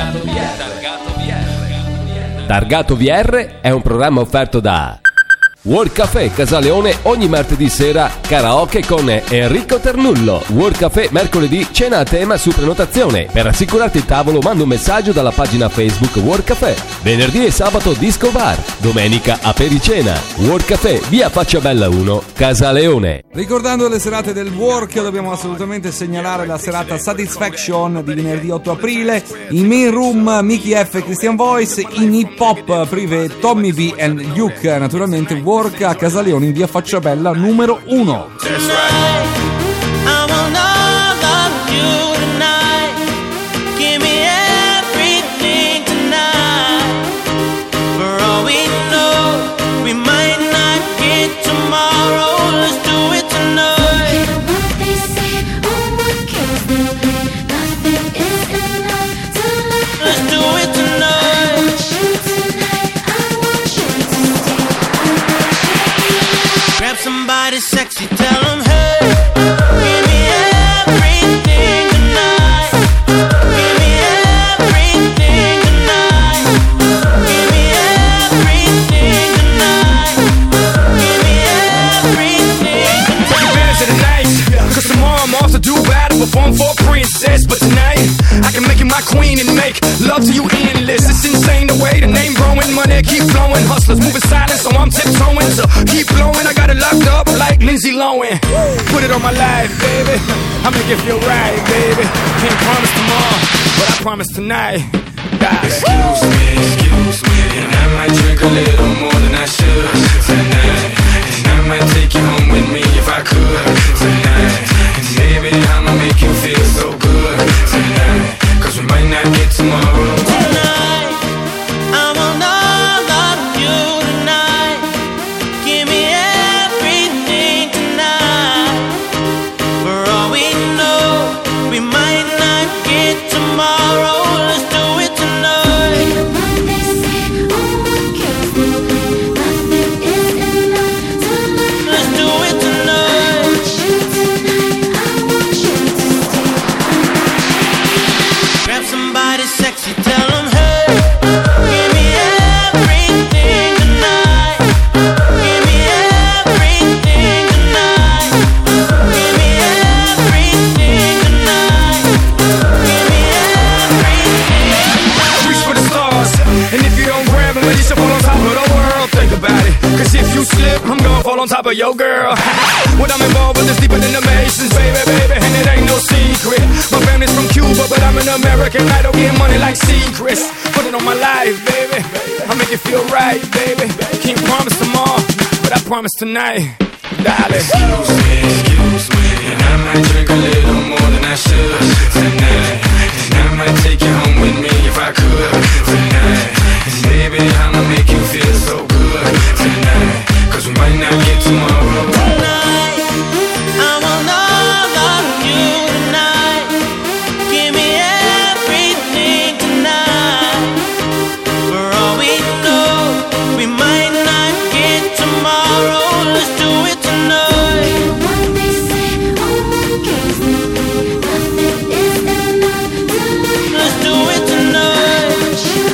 Targato VR è un programma offerto da World Café Casaleone ogni martedì sera karaoke con Enrico Ternullo. World Café mercoledì cena a tema su prenotazione. Per assicurarti il tavolo manda un messaggio dalla pagina Facebook World Café. Venerdì e sabato disco bar. Domenica apericena. World Café via Facciabella 1 Casaleone.
Ricordando le serate del Work, dobbiamo assolutamente segnalare la serata Satisfaction di venerdì 8 aprile. In main room Mickey F e Christian Voice, in hip hop prive Tommy V e Luke. Naturalmente Work a Casaleone in via Facciabella numero 1.
Somebody sexy, tell them, hey, give me everything tonight. Give me everything tonight. Give me everything tonight. Give me everything tonight.
Take advantage of the night, cause tomorrow I'm off to do battle. never born for a princess, but tonight I can make you my queen and make love to you endless. It's insane the way the name growing, money keep flowing. Hustlers moving silent, so I'm tiptoeing. So keep blowing, I got it locked up like Lindsay Lohan. Put it on my life, baby. I'll make it feel right, baby. Can't promise tomorrow, but I promise tonight. Excuse me, and I might drink a little more than I should tonight. And I might take you home with me if I could tonight. And maybe I'ma make you feel so good tonight. Cause we might not get tomorrow.
Tonight, I want all of you tonight. Give me everything tonight. For all we know, we might not get tomorrow. Let's do it tonight. Let's do it tonight. Grab somebody sexy, tell them, hey, give me everything tonight. Give me everything tonight. Give me everything tonight. Give me everything.
Reach for the stars, and if you don't grab them, at least you fall on top of the world. Think about it, cause if you slip, I'm gonna fall on top of your girl. What I'm involved with is deeper than the Masons, baby, and it ain't no secret. My family's from Cuba, but I'm an American idol, getting money like secrets. Put it on my life, baby, I'll make it feel right, baby. Can't promise tomorrow, but I promise tonight. Darling. Excuse me, and I might drink a little more than I should tonight. And I might take you home with me if I could tonight. And baby, I'ma make you feel so good tonight. Cause we might not get tomorrow.
Tonight, I want all of you tonight. Give me everything tonight. For all we know, we might not get tomorrow. Let's do it tonight. Let's do it tonight.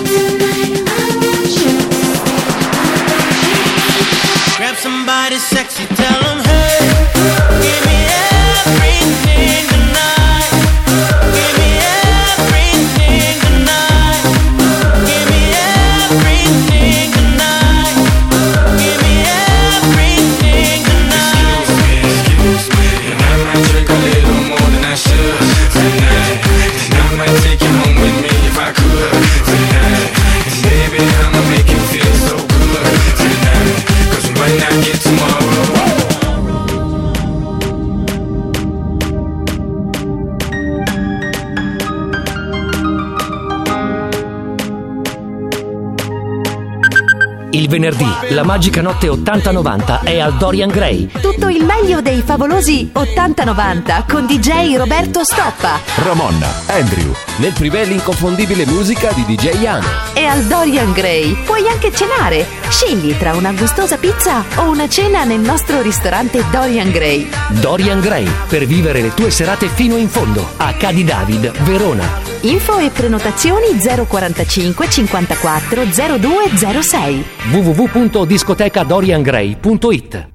Grab somebody sexy, tell them, hey, give me everything tonight. Give me everything tonight. Give me everything tonight. Give me everything tonight.
Excuse me, and I might drink a little more than I should tonight. And I might take you home with me if I could tonight. And baby, I'ma make you feel so good tonight. Cause we might not get tomorrow.
Il venerdì, la magica notte 80-90 è al Dorian Gray.
Tutto il meglio dei favolosi 80-90 con DJ Roberto Stoppa.
Ramonna, Andrew.
Nel privé l'inconfondibile musica di DJ Iano.
E al Dorian Gray puoi anche cenare. Scegli tra una gustosa pizza o una cena nel nostro ristorante Dorian Gray.
Dorian Gray, per vivere le tue serate fino in fondo. A Cadi David, Verona.
Info e prenotazioni 045 54 0206.
www.discotecadoriangray.it.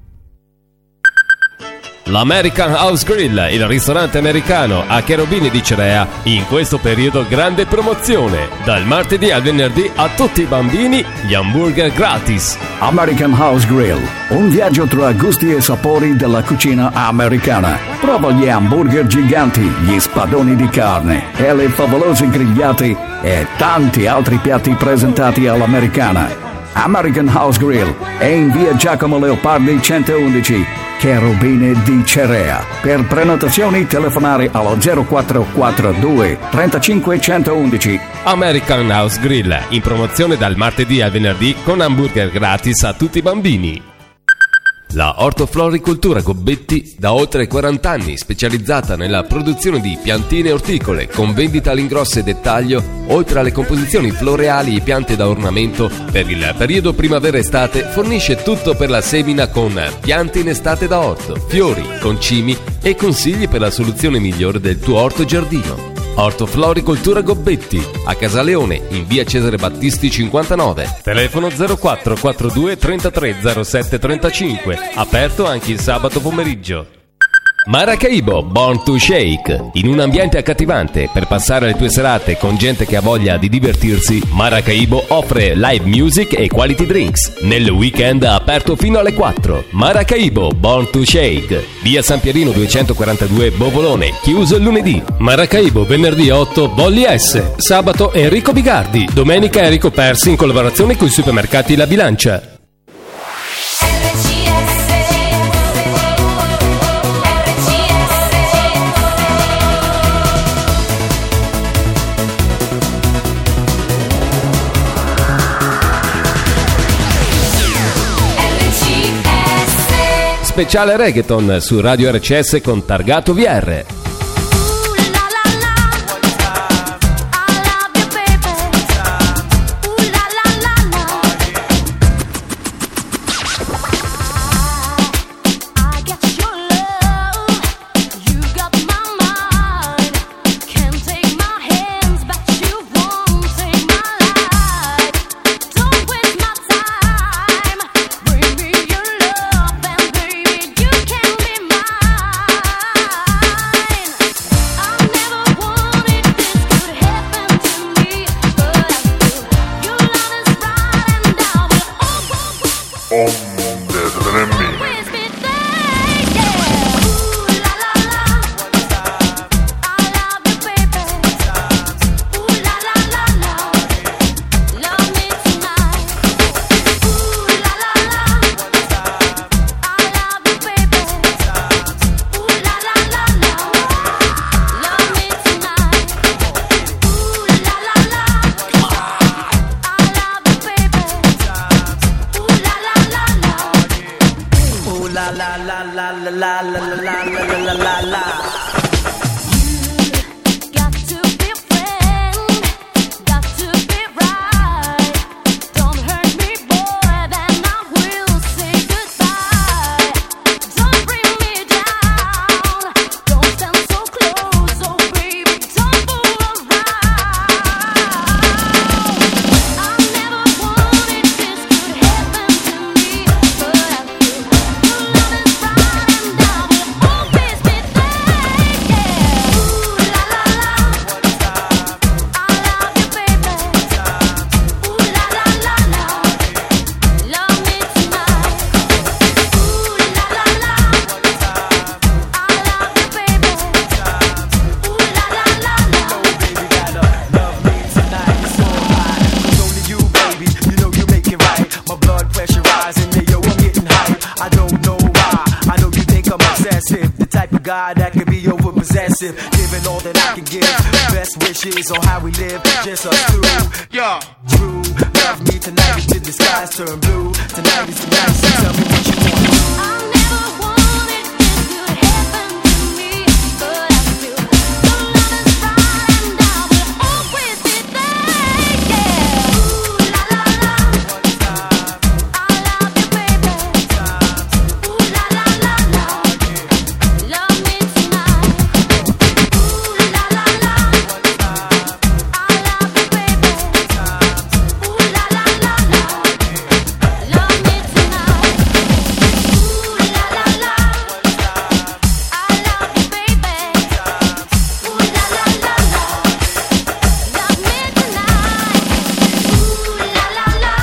L'American House Grill, il ristorante americano a Cherubini di Cirea, in questo periodo grande promozione. Dal martedì al venerdì a tutti i bambini gli hamburger gratis.
American House Grill, un viaggio tra gusti e sapori della cucina americana. Prova gli hamburger giganti, gli spadoni di carne e le favolose grigliate e tanti altri piatti presentati all'americana. American House Grill è in via Giacomo Leopardi 111, Cherubini di Cirea. Per prenotazioni telefonare allo 0442 35 111.
American House Grill, in promozione dal martedì al venerdì con hamburger gratis a tutti i bambini. La Ortofloricoltura Gobbetti da oltre 40 anni, specializzata nella produzione di piantine orticole con vendita all'ingrosso e dettaglio, oltre alle composizioni floreali e piante da ornamento per il periodo primavera-estate, fornisce tutto per la semina con piante in estate da orto, fiori, concimi e consigli per la soluzione migliore del tuo orto giardino. Ortofloricoltura Gobbetti, a Casaleone, in via Cesare Battisti 59. Telefono 0442 33 07 35, aperto anche il sabato pomeriggio. Maracaibo, Born to Shake. In un ambiente accattivante per passare le tue serate con gente che ha voglia di divertirsi, Maracaibo offre live music e quality drinks. Nel weekend aperto fino alle 4. Maracaibo, Born to Shake. Via San Pierino 242 Bovolone, chiuso il lunedì. Maracaibo, venerdì 8 Bolli S. Sabato Enrico Bigardi. Domenica Enrico Persi in collaborazione con i supermercati La Bilancia. Speciale reggaeton su Radio RCS con Targato VR.
God that can be over possessive, giving all that I can give. Best wishes on how we live, just us two. Yeah, true. Love me tonight until the skies turn blue. Tonight is the night, so tell me what you want. I never wanted this to happen to me, but I feel the love is right and I will always be there. Yeah. Ooh la la la, I love you, baby. Ooh la la la la, love me tonight. Ooh la la la, I love you, baby. Ooh la la la la, love me tonight. Ooh la la la, I love you, baby. Ooh la la la la, love me tonight. Ooh la la la,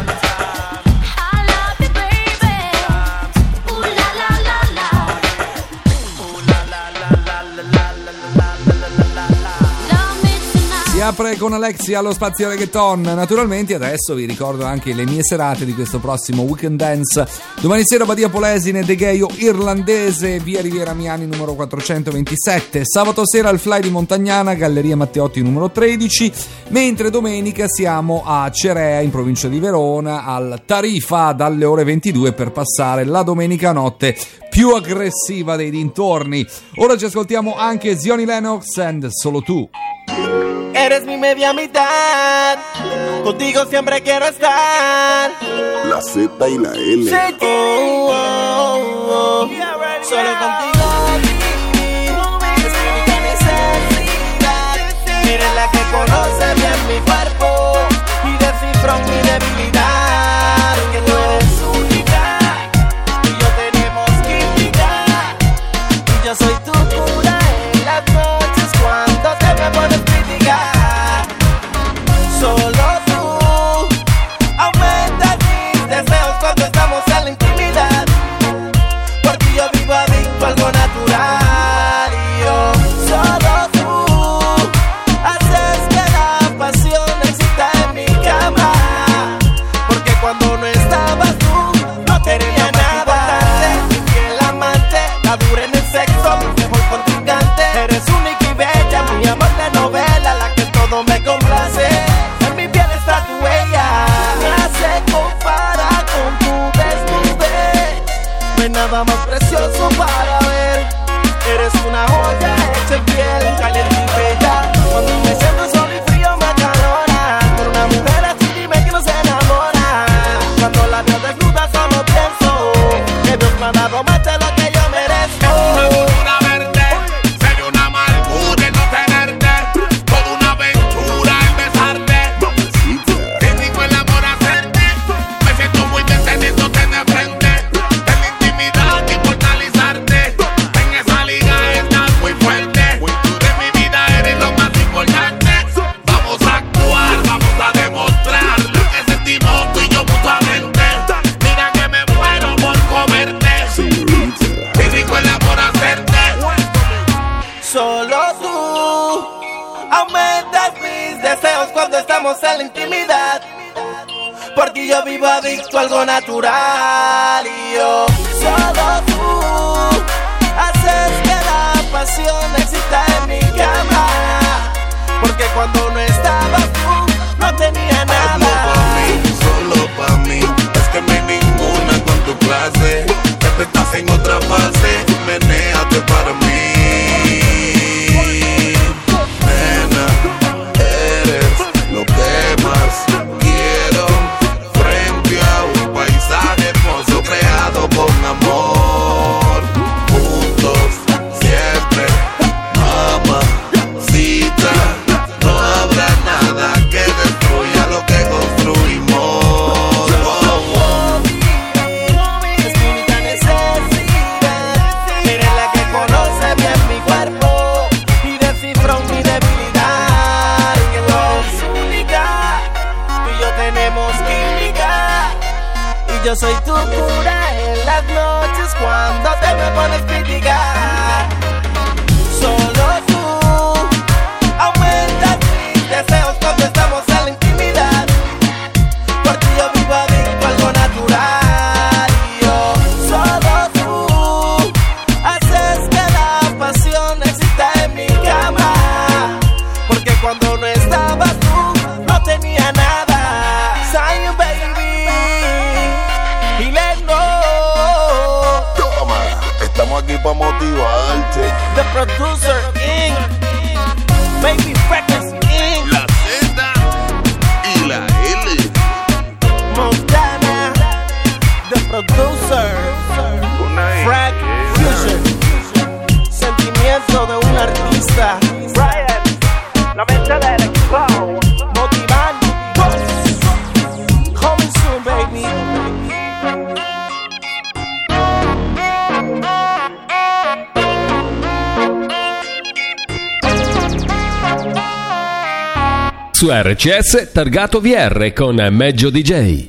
I love you, baby. Ooh la la la la, love me tonight.
Si apre con Alexia allo spazio reggaeton. Naturalmente adesso vi ricordo anche le mie serate di questo prossimo Weekend Dance. Domani sera Badia Polesine, De Gheio Irlandese, via Riviera Miani numero 427. Sabato sera al Fly di Montagnana, Galleria Matteotti numero 13. Mentre domenica siamo a Cerea in provincia di Verona al Tarifa dalle ore 22 per passare la domenica notte più aggressiva dei dintorni. Ora ci ascoltiamo anche Zioni Lennox and Solo Tu.
Eres mi media mitad, contigo siempre quiero estar.
La Z y la L.
Oh, oh, oh. Solo contigo vivir, es mi única necesidad. Miren la que conoce bien mi cuerpo y descifró mi debilidad. Que tú eres única y yo tenemos química y yo noche bien caliente y bella. Cuando me siento solo y frío me acalora. Pero una mujer así dime que no se enamora. Cuando la veo desnuda solo pienso que Dios me ha dado más de lo que yo merezco.
Una verde, sería una amargura el no tenerte. Toda una aventura el besarte. Qué rico el amor hacerte. Me siento muy bien teniéndote de frente. En la intimidad inmortalizarte. En esa liga estás muy fuerte. De mi vida eres lo más importante. Vamos a actuar, vamos a demostrar lo que sentimos tú y yo mutuamente. Mira que me muero por comerte. Qué rico el amor hacerte.
Solo tú aumentas mis deseos cuando estamos en la intimidad. Por ti yo vivo adicto a algo natural. Y yo, solo tú haces que la pasión exista en mi cama. Porque cuando no estabas tú, no tenía nada.
Solo pa' mí, es que no hay ninguna con tu clase. Que estás en otra fase, menéate para mí. Nena, eres lo que más quiero. Frente a un paisaje hermoso creado con amor. Juntos, siempre, mamacita. No habrá nada que destruya lo que construimos.
Es mi única necesidad. Eres la que conoce bien mi cuerpo y descifró mi debilidad. Que no es única, tú y yo tenemos química. Y yo soy tu cura en las noches cuando te me pones criticar. Solo tú aumentas mis deseos cuando estamos en la intimidad. Por ti yo vivo adicto a algo natural. Y yo, solo tú haces que la pasión exista en mi cama. Porque cuando no estabas tú, no tenía nada. Zion baby, y let go.
Toma, estamos aquí para motivarte.
The producer Inc. Baby Freckles Inc.
La Z y la L.
Montana, the producer, Frank Fusion, sentimiento de un artista, Brian, la mente del equipo, motivando, coming soon baby.
Su RCS targato VR con Meggio DJ.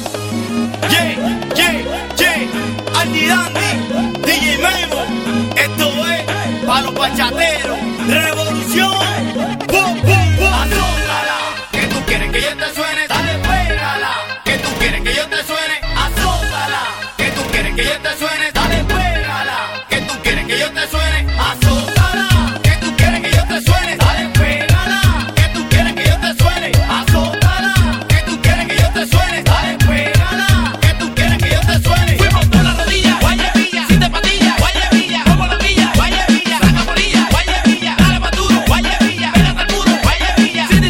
Andy Dandy, DJ Memo, esto es para los bachateros, revolución, boom, boom, boom. Azótala, que tú quieres que yo te suene, dale, pégala, que tú quieres que yo te suene, azótala, que tú quieres que yo te suene, dale, pégala, que tú quieres que yo te suene, azótala, que tú quieres que yo te suene, dale, pégala, que tú quieres que yo te suene, azótala, que tú quieres que yo te suene, dale, pégala, que tú quieres que yo te suene. Fuimos por la rodilla, guayevilla, sin de patilla, guayevilla, como la milla, guayevilla, saca polilla, guayevilla, dale pa' duro, guayevilla, pégate al muro, guayevilla, sin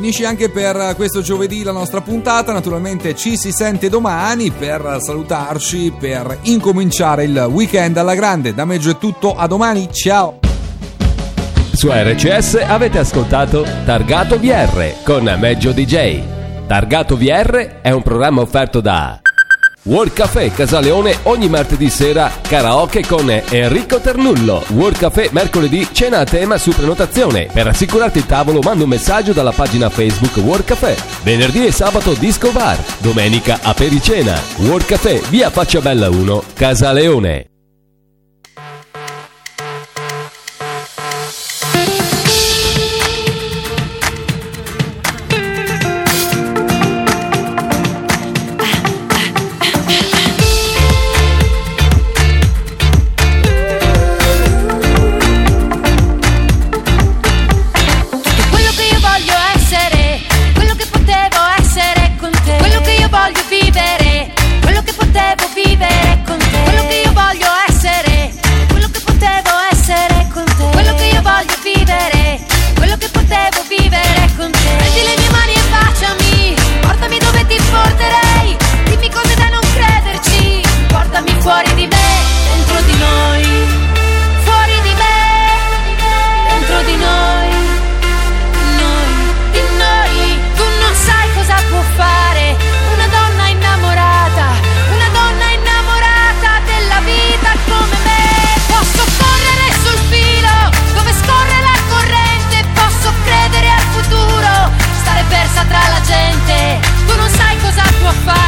amici, anche per questo giovedì la nostra puntata. Naturalmente ci si sente domani per salutarci, per incominciare il weekend alla grande. Da Meggio è tutto, a domani, ciao!
Su RCS avete ascoltato Targato VR con Meggio DJ. Targato VR è un programma offerto da World Café Casaleone, ogni martedì sera karaoke con Enrico Ternullo. World Café mercoledì cena a tema su prenotazione. Per assicurarti il tavolo manda un messaggio dalla pagina Facebook World Café. Venerdì e sabato disco bar. Domenica apericena. World Café, via Facciabella 1, Casaleone.
Fuori di me, dentro di noi. Fuori di me, dentro di noi. Di noi. Tu non sai cosa può fare una donna innamorata della vita come me. Posso correre sul filo dove scorre la corrente, posso credere al futuro, stare persa tra la gente. Tu non sai cosa può fare